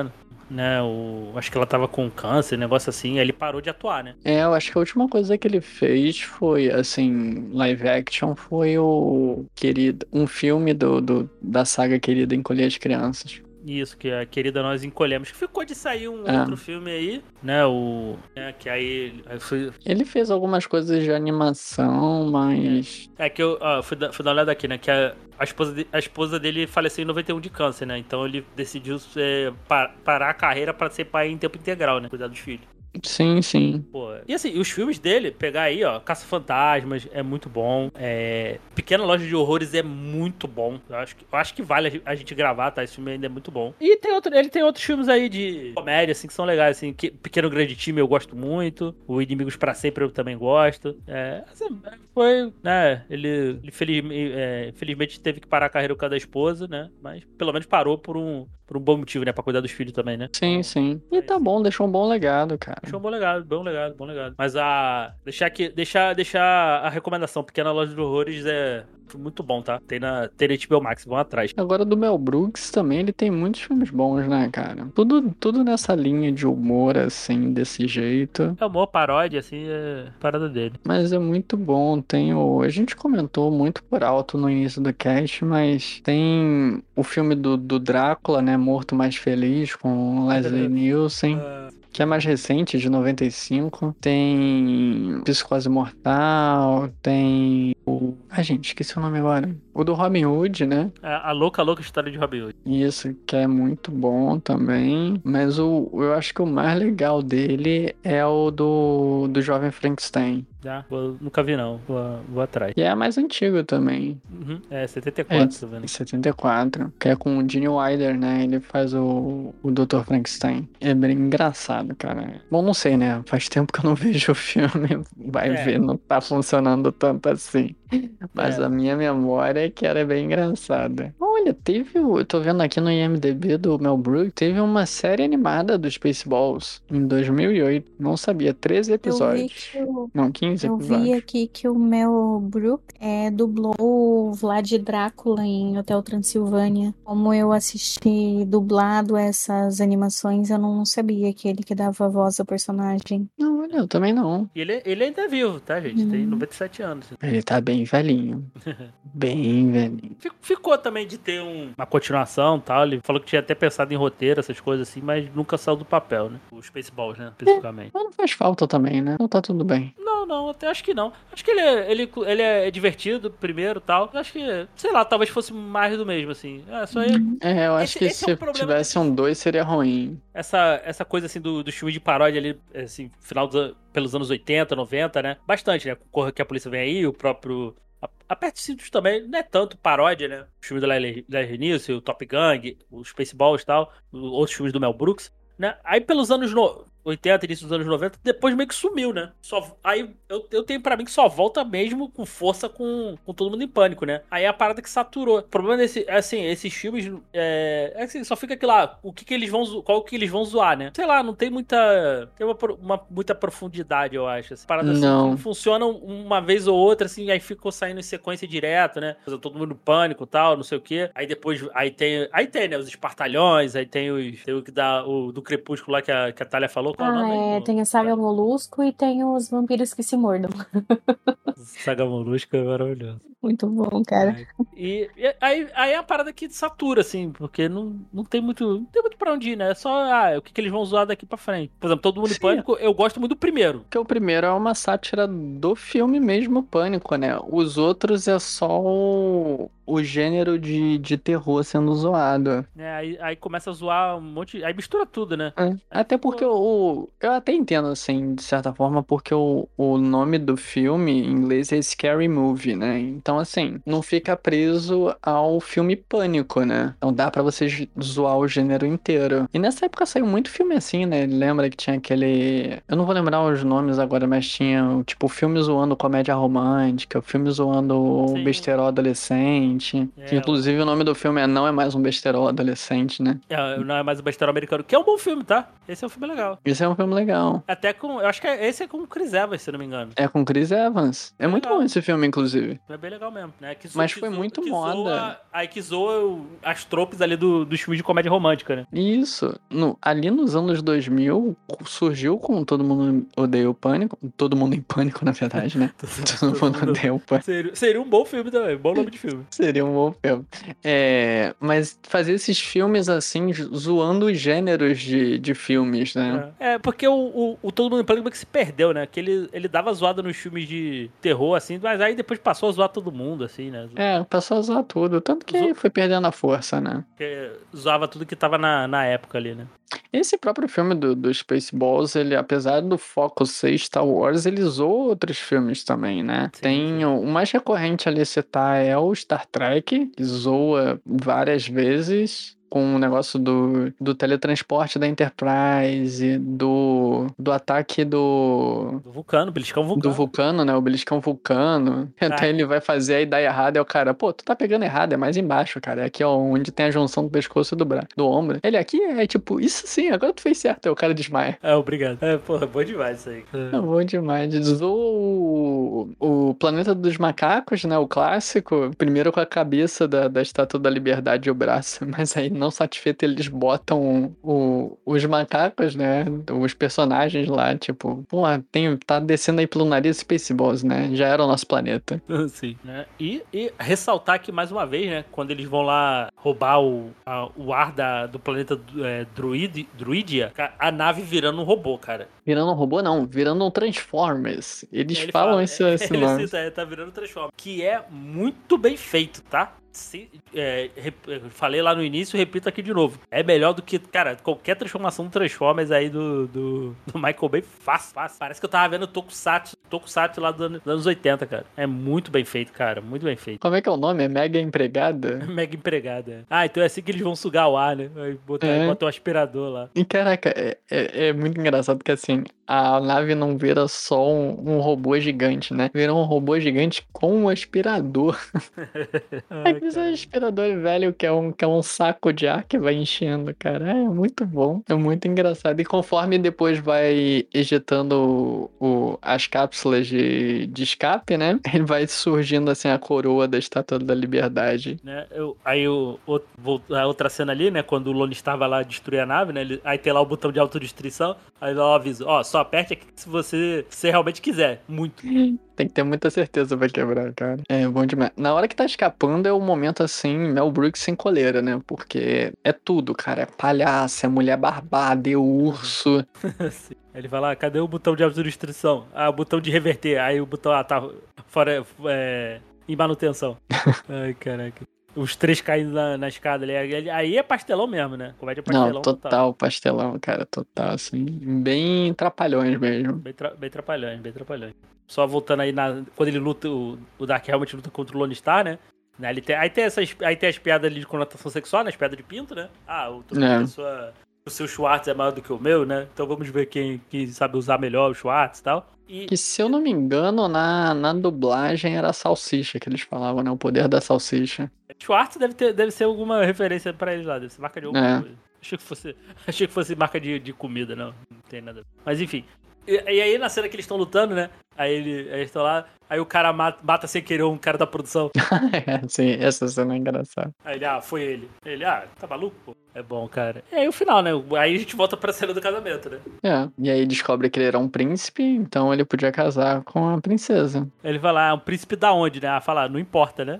né? O, acho que ela tava com câncer, negócio assim, aí ele parou de atuar, né? É, eu acho que a última coisa que ele fez foi, assim, live action, foi o Querido, um filme do, do, da saga Querida Encolher as Crianças. Isso, que a querida Nós Encolhemos. Ficou de sair um É. outro filme aí, né? O. Né, que aí. aí fui, Ele fez algumas coisas de animação, mas... é que eu ó, fui, dar, fui dar uma olhada aqui, né? Que a, a, esposa de, a esposa dele faleceu em noventa e um de câncer, né? Então ele decidiu é, pa, parar a carreira pra ser pai em tempo integral, né? Cuidar dos filhos. Sim, sim. Pô, e assim, os filmes dele, pegar aí, ó, Caça-Fantasmas é muito bom. É... Pequena Loja de Horrores é muito bom. Eu acho, que, eu acho que vale a gente gravar, tá? Esse filme ainda é muito bom. E tem outro, ele tem outros filmes aí de comédia, assim, que são legais, assim. Que, Pequeno Grande Time eu gosto muito. O Inimigos pra Sempre eu também gosto. É, assim, foi, né? Ele, ele feliz, é, felizmente teve que parar a carreira por causa da esposa, né? Mas pelo menos parou por um, por um bom motivo, né? Pra cuidar dos filhos também, né? Sim, sim. E tá bom, deixou um bom legado, cara. Deixou um bom legado, bom legado, bom legado. Mas a. Deixar aqui. Deixar, deixar a recomendação. Pequena Loja de Horrores é muito bom, tá? Tem na tem na H B O Max, vão atrás. Agora do Mel Brooks também, ele tem muitos filmes bons, né, cara? Tudo, tudo nessa linha de humor, assim, desse jeito. É humor, paródia, assim, é parada dele. Mas é muito bom. Tem o... A gente comentou muito por alto no início do cast, mas tem o filme do, do Drácula, né? Morto Mais Feliz, com Leslie Nielsen. Que é mais recente, de noventa e cinco. Tem Psicose Mortal, tem o... Ah, gente, esqueci o nome agora. O do Robin Hood, né? A, a louca, louca história de Robin Hood. Isso, que é muito bom também. Mas o, eu acho que o mais legal dele é o do, do Jovem Frankenstein. Já? Vou, nunca vi, não. Vou, vou atrás. E é mais antigo também. Uhum. É, setenta e quatro, tô vendo É, aqui. setenta e quatro. Que é com o Gene Wilder, né? Ele faz o, o doutor Frankenstein. É bem engraçado, cara. Bom, não sei, né? Faz tempo que eu não vejo o filme. Vai É. ver, não tá funcionando tanto assim. Mas É. a minha memória é que era bem engraçada. Olha, teve o... Eu tô vendo aqui no I M D B do Mel Brooks. Teve uma série animada do Spaceballs em dois mil e oito. Não sabia. treze Eu vi episódios. que o, Não, quinze eu episódios. vi aqui que o Mel Brooks é, dublou o Vlad Drácula em Hotel Transilvânia. Como eu assisti dublado essas animações, eu não sabia que ele que dava a voz ao personagem. Não, olha, eu também não. E ele, ele ainda é vivo, tá, gente? Tem Hum. noventa e sete anos. Ele tá bem velhinho. Bem velhinho. Fic- Ficou também de ter um- uma continuação e tal. Ele falou que tinha até pensado em roteiro, essas coisas assim, mas nunca saiu do papel, né? Os Spaceballs, né? Especificamente. Mas não faz falta também, né? Então tá tudo bem. Não, não, até acho que não. Acho que ele é, ele, ele é divertido, primeiro e tal. Acho que, sei lá, talvez fosse mais do mesmo, assim. É, só aí, É, eu acho Esse- que esse é se o problema tivesse desses- um dois seria ruim. essa, essa coisa assim do, do filme de paródia ali, assim, final dos, an- pelos anos oitenta, noventa, né? Bastante, né? Corra que a polícia vem aí, o próprio. A- Aperte Cintos também, não é tanto paródia, né? O filme do Leslie Nielsen, o Top Gun, os Spaceballs e tal, o- outros filmes do Mel Brooks, né? Aí pelos anos no- oitenta, início dos anos noventa, depois meio que sumiu, né? Só, aí eu, eu tenho pra mim que só volta mesmo com força com, com Todo Mundo em Pânico, né? Aí é a parada que saturou. O problema desse, é assim, esses filmes é, é assim, só fica aquilo lá, o que que eles vão, zo- qual que eles vão zoar, né? Sei lá, não tem muita, tem uma, pro- uma- muita profundidade, eu acho. Essa parada assim, Não. que funcionam uma vez ou outra, assim, aí ficou saindo em sequência direto, né? Todo Mundo em Pânico e tal, não sei o quê. Aí depois, aí tem, aí tem, né, os Espartalhões, aí tem os, tem o que dá, o do Crepúsculo lá que a, que a Thalia falou, qual é o Ah, nome? é, Do- tem a saga Molusco e tem os vampiros que se mordam. Saga Molusca é maravilhoso. Muito bom, cara. E, e aí, aí é a parada que satura, assim, porque não, não tem muito. Não tem muito pra onde ir, né? É só ah, o que, que eles vão zoar daqui pra frente. Por exemplo, Todo Mundo em Sim. Pânico, eu gosto muito do primeiro. Porque o primeiro é uma sátira do filme mesmo, Pânico, né? Os outros é só o, o gênero de, de terror sendo zoado. Né? Aí, aí começa a zoar um monte. Aí mistura tudo, né? É. Até porque o. Eu até entendo, assim, de certa forma, porque o, o nome do filme em inglês é Scary Movie, né? Então, assim, não fica preso ao filme Pânico, né? Então dá pra você j- zoar o gênero inteiro. E nessa época saiu muito filme assim, né? Lembra que tinha aquele. Eu não vou lembrar os nomes agora, mas tinha, tipo, o filme zoando comédia romântica, o filme zoando o Sim. besterol adolescente. É, Que, inclusive, o nome do filme é Não é Mais um Besterol Adolescente, né? É, não é mais o Besterol Americano, que é um bom filme, tá? Esse é um filme legal. Isso é um filme legal. Até com. Eu acho que esse é com o Chris Evans, se não me engano. É com Chris Evans. É, é muito legal. bom esse filme, inclusive. É bem legal mesmo, né? Que Mas que foi zoa, muito que moda. Zoa, aí que zoa as tropes ali do, dos filmes de comédia romântica, né? Isso. No, ali nos anos dois mil, surgiu com Todo Mundo Odeia o Pânico. Todo Mundo em Pânico, na verdade, né? Todo Mundo Odeia o Pânico. Seria, seria um bom filme também, um bom nome de filme. Seria um bom filme. É, mas fazer esses filmes assim, zoando os gêneros de, de filmes, né? É, é porque o, o, o Todo Mundo em Pânico que se perdeu, né? Que ele, ele dava zoada nos filmes de terror, assim, mas aí depois passou a zoar todo mundo, assim, né? É, passou a zoar tudo. Tanto que Zo... foi perdendo a força, né? Porque zoava tudo que tava na, na época ali, né? Esse próprio filme do, do Spaceballs, ele, apesar do foco ser Star Wars, ele zoou outros filmes também, né? Sim, Tem sim. O, o mais recorrente ali a citar é o Star Trek, que zoa várias vezes com o negócio do, do teletransporte da Enterprise, do, do ataque do... Do Vulcano, Beliscão Vulcano. Do Vulcano, né? O Beliscão Vulcano. Até Ah. ele vai fazer a ideia errada, é o cara, pô, tu tá pegando errado, é mais embaixo, cara. É aqui, ó, onde tem a junção do pescoço e do braço, do ombro. Ele aqui é tipo, isso sim, agora tu fez certo, aí o cara desmaia. É, obrigado. É, porra, bom demais isso aí. É bom demais. Zoou o, o Planeta dos Macacos, né? O clássico. Primeiro com a cabeça da, da Estátua da Liberdade e o braço. Mas aí, não satisfeito, eles botam o, os macacos, né? Os personagens lá, tipo, pô, tem, tá descendo aí pelo nariz Spaceballs, né? Já era o nosso planeta. Sim, né? E, e ressaltar que, mais uma vez, né? Quando eles vão lá roubar o, a, o ar da, do planeta é, Druid, Druidia, a nave virando um robô, cara. Virando um robô, não. Virando um Transformers. Eles Ele falam fala, esse, é, esse ele nome. cita, é, tá virando Transformers. Que é muito bem feito, tá? Se, é, rep, falei lá no início, repito aqui de novo. É melhor do que, cara, qualquer transformação do Transformers aí do, do, do Michael Bay, fácil, fácil. Parece que eu tava vendo Tokusatsu, Tokusatsu lá dos anos oitenta, cara. É muito bem feito, cara, muito bem feito. Como é que é o nome? É Mega Empregada? Mega Empregada. Ah, então é assim que eles vão sugar o ar, né? Aí botar, É. botar um aspirador lá. E caraca, é, é, é muito engraçado que assim, a nave não vira só um, um robô gigante, né? Vira um robô gigante com um aspirador. Ai, Aquele aspirador velho que é, um, que é um saco de ar que vai enchendo, cara. É muito bom. É muito engraçado. E conforme depois vai ejetando o, o- as cápsulas de, de escape, né? Ele vai surgindo assim a coroa da Estátua da Liberdade. né? Eu, aí o, o, vou- a outra cena ali, né? Quando o Lone estava lá destruir a nave, né? Ele, aí tem lá o botão de autodestruição. Aí lá o aviso, ó, só aperte aqui se você, se realmente quiser. Muito. Tem que ter muita certeza pra quebrar, cara. É bom demais. Na hora que tá escapando é o momento assim, Mel Brooks sem coleira, né? Porque é tudo, cara. É palhaço, é mulher barbada, é urso. Assim. Aí ele vai lá, cadê o botão de autodestruição? Ah, o botão de reverter. Aí o botão, ah, tá fora, é, em manutenção. Ai, caraca. Os três caindo na, na escada ali. Aí- Aí é pastelão mesmo, né? Comédia pastelão Não, total pastelão, cara. Total, assim. Bem trapalhões mesmo. Bem, tra bem trapalhões, bem trapalhões. Só voltando aí, na, quando ele luta, o, o Dark Helmet luta contra o Lone Star, né? Né, ele tem, aí, tem essas, aí tem as piadas ali de conotação sexual, né? As piadas de pinto, né? Ah, o, todo mundo É. tem sua, o seu Schwartz é maior do que o meu, né? Então vamos ver quem, quem sabe usar melhor o Schwartz e tal. E, Que se eu não me engano, na, na dublagem era a salsicha que eles falavam, né? O poder da salsicha. Schwartz deve, ter, deve ser alguma referência pra eles lá, deve ser marca de alguma É. coisa. Achei que fosse, achei que fosse marca de, de comida, não. Não tem nada a ver. Mas enfim. E, e aí na cena que eles estão lutando, né? Aí, ele, aí eles estão lá, aí o cara mata, mata sem querer um cara da produção. Sim, essa cena é engraçada. Aí ele, ah, foi ele. Ele, ah, tá maluco, pô? É bom, cara. E aí o final, né? Aí a gente volta pra cena do casamento, né? É, e aí descobre que ele era um príncipe, então ele podia casar com a princesa. Ele vai lá, é um príncipe da onde, né? Ah, fala, não importa, né?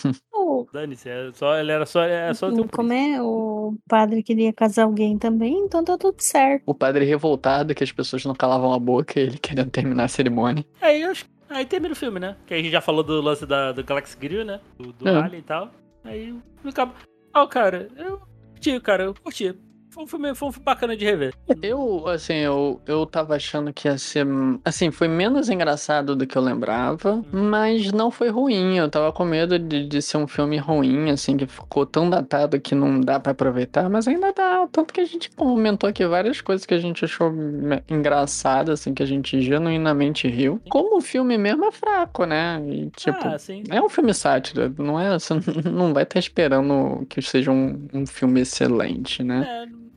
O, Dane-se, é só, ele era só, é só ter um como príncipe. é? O padre queria casar alguém também, então tá tudo certo. O padre revoltado que as pessoas não calavam a boca e ele querendo terminar a cerimônia. Aí, eu acho- aí termina o filme, né? Que a gente já falou do lance da, do Galaxy Grill, né? Do, do É. Alien e tal. Aí acaba. Ó, cara, eu curti, cara, eu curti. Foi um filme, foi um filme bacana de rever. Eu, assim, eu, eu tava achando que ia ser. Assim, foi menos engraçado do que eu lembrava, mas não foi ruim. Eu tava com medo de, de ser um filme ruim, assim, que ficou tão datado que não dá pra aproveitar, mas ainda dá. Tanto que a gente comentou aqui várias coisas que a gente achou me- engraçadas, assim, que a gente genuinamente riu. Como o filme mesmo é fraco, né? E, tipo. ah, sim. É um filme sátira, não é? Você não vai estar esperando que seja um, um filme excelente, né? É,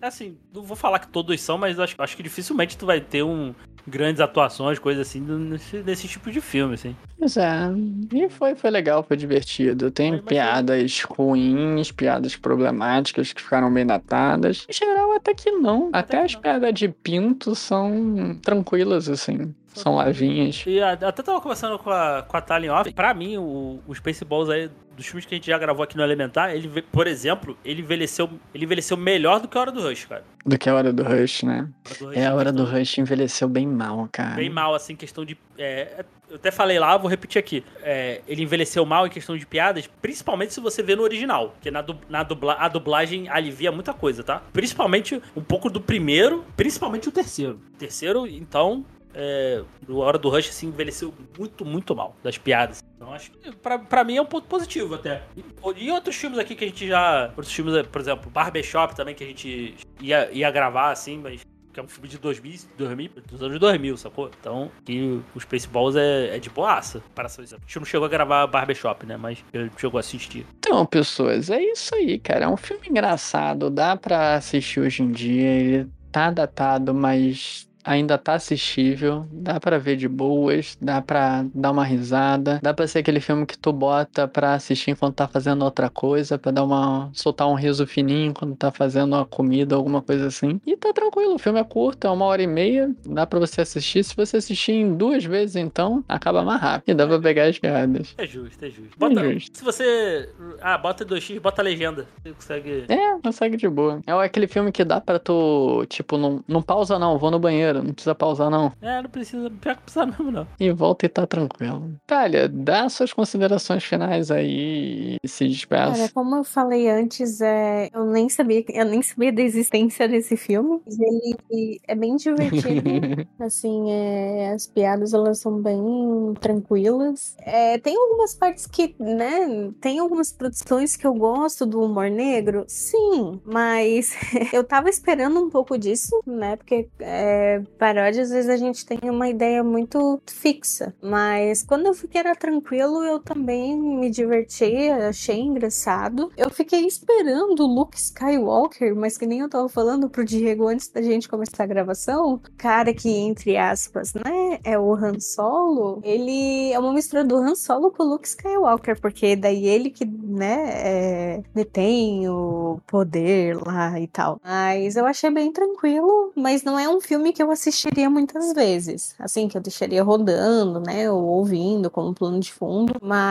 assim, não vou falar que todos são, mas acho, acho que dificilmente tu vai ter um grandes atuações, coisas assim, nesse, nesse tipo de filme, assim. Pois é, e foi, foi legal, foi divertido. Tem Foi, mas piadas ruins, piadas problemáticas que ficaram bem datadas. Em geral, até que não. Até, que as não. piadas de pinto são tranquilas, assim. São levinhas. E a- até tava conversando com a, com a Thalia em off. Pra mim, o, o Spaceballs aí, dos filmes que a gente já gravou aqui no Elementar, ele, ve- por exemplo, ele envelheceu, ele envelheceu melhor do que a Hora do Rush, cara. Do que a Hora do Rush, né? A Hora do Rush É, a em Hora do questão- Rush envelheceu bem mal, cara. Bem mal, assim, questão de... é, eu até falei lá, vou repetir aqui. É, ele envelheceu mal em questão de piadas, principalmente se você vê no original. Porque na, du- na dubla, a dublagem alivia muita coisa, tá? Principalmente um pouco do primeiro, principalmente o terceiro. O terceiro, então... É, a Hora do Rush, assim, envelheceu muito, muito mal das piadas. Então, acho que pra, pra mim é um ponto positivo até. E, e outros filmes aqui que a gente já... Outros filmes, por exemplo, Barbershop também, que a gente ia, ia gravar, assim, mas... Que é um filme de dois mil, dois mil, dos anos dois mil, sacou? Então, que o Spaceballs é, é de boaça. Para seu exemplo. A gente não chegou a gravar Barbershop, né? Mas ele chegou a assistir. Então, pessoas, é isso aí, cara. É um filme engraçado, dá pra assistir hoje em dia. Ele tá datado, mas ainda tá assistível. Dá pra ver de boas, dá pra dar uma risada. Dá pra ser aquele filme que tu bota pra assistir enquanto tá fazendo outra coisa, pra dar uma soltar um riso fininho quando tá fazendo uma comida, alguma coisa assim. E tá tranquilo, o filme é curto, é uma hora e meia, dá pra você assistir. Se você assistir em duas vezes, então, acaba mais rápido. E dá pra pegar as piadas. É justo, é justo. Bota, É justo. Se você... Ah, bota dois x, bota a legenda. Você consegue... É, consegue de boa. É aquele filme que dá pra tu, tipo, não, não pausa não, vou no banheiro, não precisa pausar não. É, não precisa... Pior que não precisa mesmo, não. E volta e tá tranquilo. Talha, dá suas considerações finais aí e se Cara, despeça. como eu falei antes, é, eu nem sabia, eu nem sabia da existência desse filme. Mas ele é bem divertido. Assim, é, as piadas elas são bem tranquilas. É, tem algumas partes que, né? Tem algumas produções que eu gosto do humor negro, sim, mas eu tava esperando um pouco disso, né? Porque é, paródia, às vezes a gente tem uma ideia muito fixa. Mas quando eu vi que era tranquilo, eu também me diverti, achei engraçado. Eu fiquei esperando o Luke Skywalker, mas que nem eu tava falando pro Diego antes da gente começar a gravação, cara que, entre aspas, né, é o Han Solo, ele é uma mistura do Han Solo com o Luke Skywalker, porque daí ele que, né, é, detém o poder lá e tal. Mas eu achei bem tranquilo, mas não é um filme que eu assistiria muitas vezes, assim, que eu deixaria rodando, né, ou ouvindo como plano de fundo,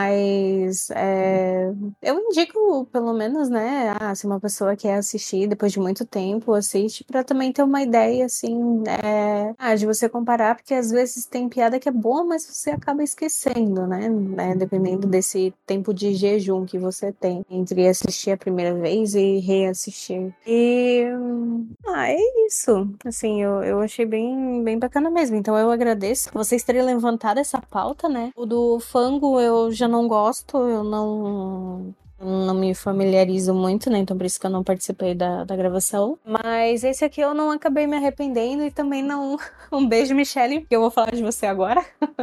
mas é, eu indico, pelo menos, né, ah, se uma pessoa quer assistir depois de muito tempo, assiste pra também ter uma ideia, assim, é, ah, de você comparar, porque às vezes tem piada que é boa, mas você acaba esquecendo, né, né, dependendo desse tempo de jejum que você tem entre assistir a primeira vez e reassistir. E, ah, é isso, assim, eu, eu achei bem, bem bacana mesmo, então eu agradeço vocês terem levantado essa pauta, né, o do Fango eu já não gosto, eu não... não me familiarizo muito, né? Então por isso que eu não participei da, da gravação. Mas esse aqui eu não acabei me arrependendo e também não... Um beijo, Michelle, porque eu vou falar de você agora.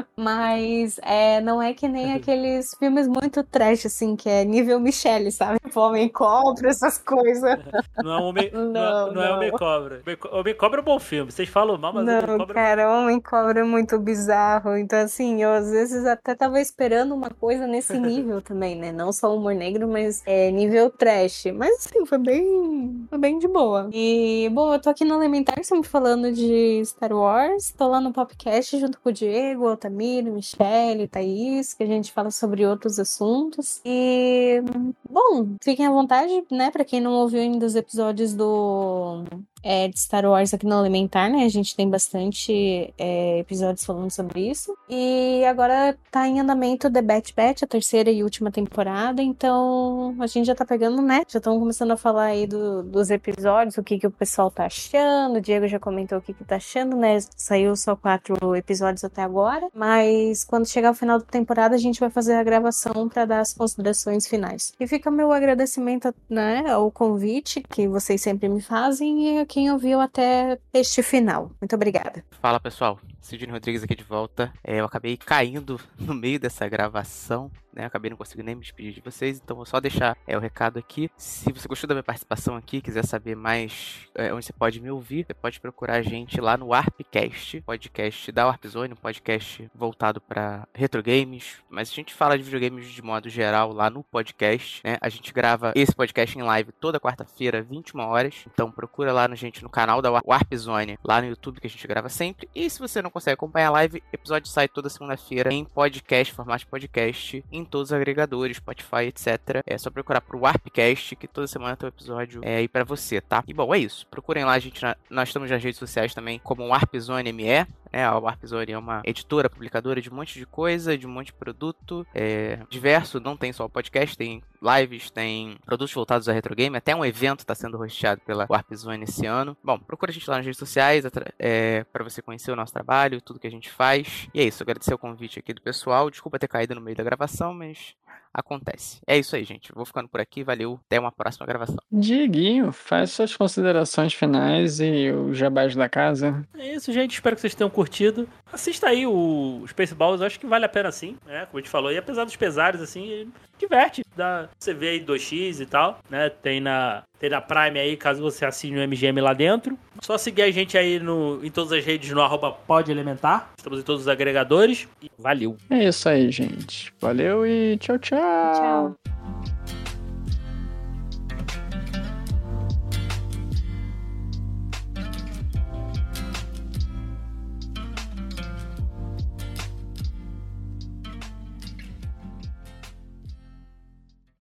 Mas é, não é que nem aqueles filmes muito trash, assim, que é nível Michelle, sabe? Tipo, Homem-Cobra, essas coisas. Não é Homem, não, Não, não é não. Homem-Cobra. Homem-Cobra é um bom filme. Vocês falam mal, mas Não, Homem-Cobra... cara, Homem-Cobra é muito bizarro. Então, assim, eu às vezes até tava esperando uma coisa nesse nível também, né? Não só humor negro, mas é nível trash. Mas, assim, foi bem, foi bem de boa. E, bom, eu tô aqui no Elementar, sempre falando de Star Wars. Tô lá no Popcast junto com o Diego, Altamiro, Michelle, Thaís, que a gente fala sobre outros assuntos. E, bom, fiquem à vontade, né? Pra quem não ouviu ainda os episódios do... É, de Star Wars aqui no Elementar, né? A gente tem bastante é, episódios falando sobre isso. E agora tá em andamento The Bad Batch, a terceira e última temporada. Então a gente já tá pegando, né? Já estão começando a falar aí do, dos episódios, o que, que o pessoal tá achando. O Diego já comentou o que, que tá achando, né? Saiu só quatro episódios até agora. Mas quando chegar o final da temporada, a gente vai fazer a gravação pra dar as considerações finais. E fica meu agradecimento, né? Ao convite que vocês sempre me fazem e a quem ouviu até este final. Muito obrigada. Fala, pessoal. Sidney Rodrigues aqui de volta. É, eu acabei caindo no meio dessa gravação, né? Acabei não conseguindo nem me despedir de vocês, então vou só deixar é, o recado aqui. Se você gostou da minha participação aqui, quiser saber mais é, onde você pode me ouvir, você pode procurar a gente lá no Warpcast, podcast da Warpzone, um podcast voltado para retro games, mas a gente fala de videogames de modo geral lá no podcast, né? A gente grava esse podcast em live toda quarta-feira, vinte e uma horas, então procura lá na gente no canal da Warpzone, lá no YouTube, que a gente grava sempre. E se você não consegue acompanhar a live, o episódio sai toda segunda-feira em podcast, formato de podcast, em todos os agregadores, Spotify, etcétera. É só procurar pro Warpcast, que toda semana tem um episódio é, aí pra você, tá? E bom, é isso. Procurem lá, a gente, na, nós estamos nas redes sociais também como Warpzone M E. É, a Warpzone é uma editora, publicadora de um monte de coisa, de um monte de produto é, diverso, não tem só o podcast, tem lives, tem produtos voltados a retro game, até um evento está sendo hosteado pela Warpzone esse ano. Bom, procura a gente lá nas redes sociais é, para você conhecer o nosso trabalho, tudo que a gente faz. E é isso, agradecer o convite aqui do pessoal, desculpa ter caído no meio da gravação, mas acontece. É isso aí, gente, vou ficando por aqui, valeu, até uma próxima gravação. Dieguinho, faz suas considerações finais e o jabás da casa. É isso, gente, espero que vocês tenham curtido. Assista aí o Spaceballs, eu acho que vale a pena sim, né? Como a gente falou, e apesar dos pesares, assim, diverte. Dá, você vê aí dois x e tal, né? Tem na, tem na Prime aí, caso você assine o M G M lá dentro. Só seguir a gente aí no, em todas as redes no arroba podelementar. Estamos em todos os agregadores. E valeu! É isso aí, gente. Valeu e tchau, tchau! Tchau.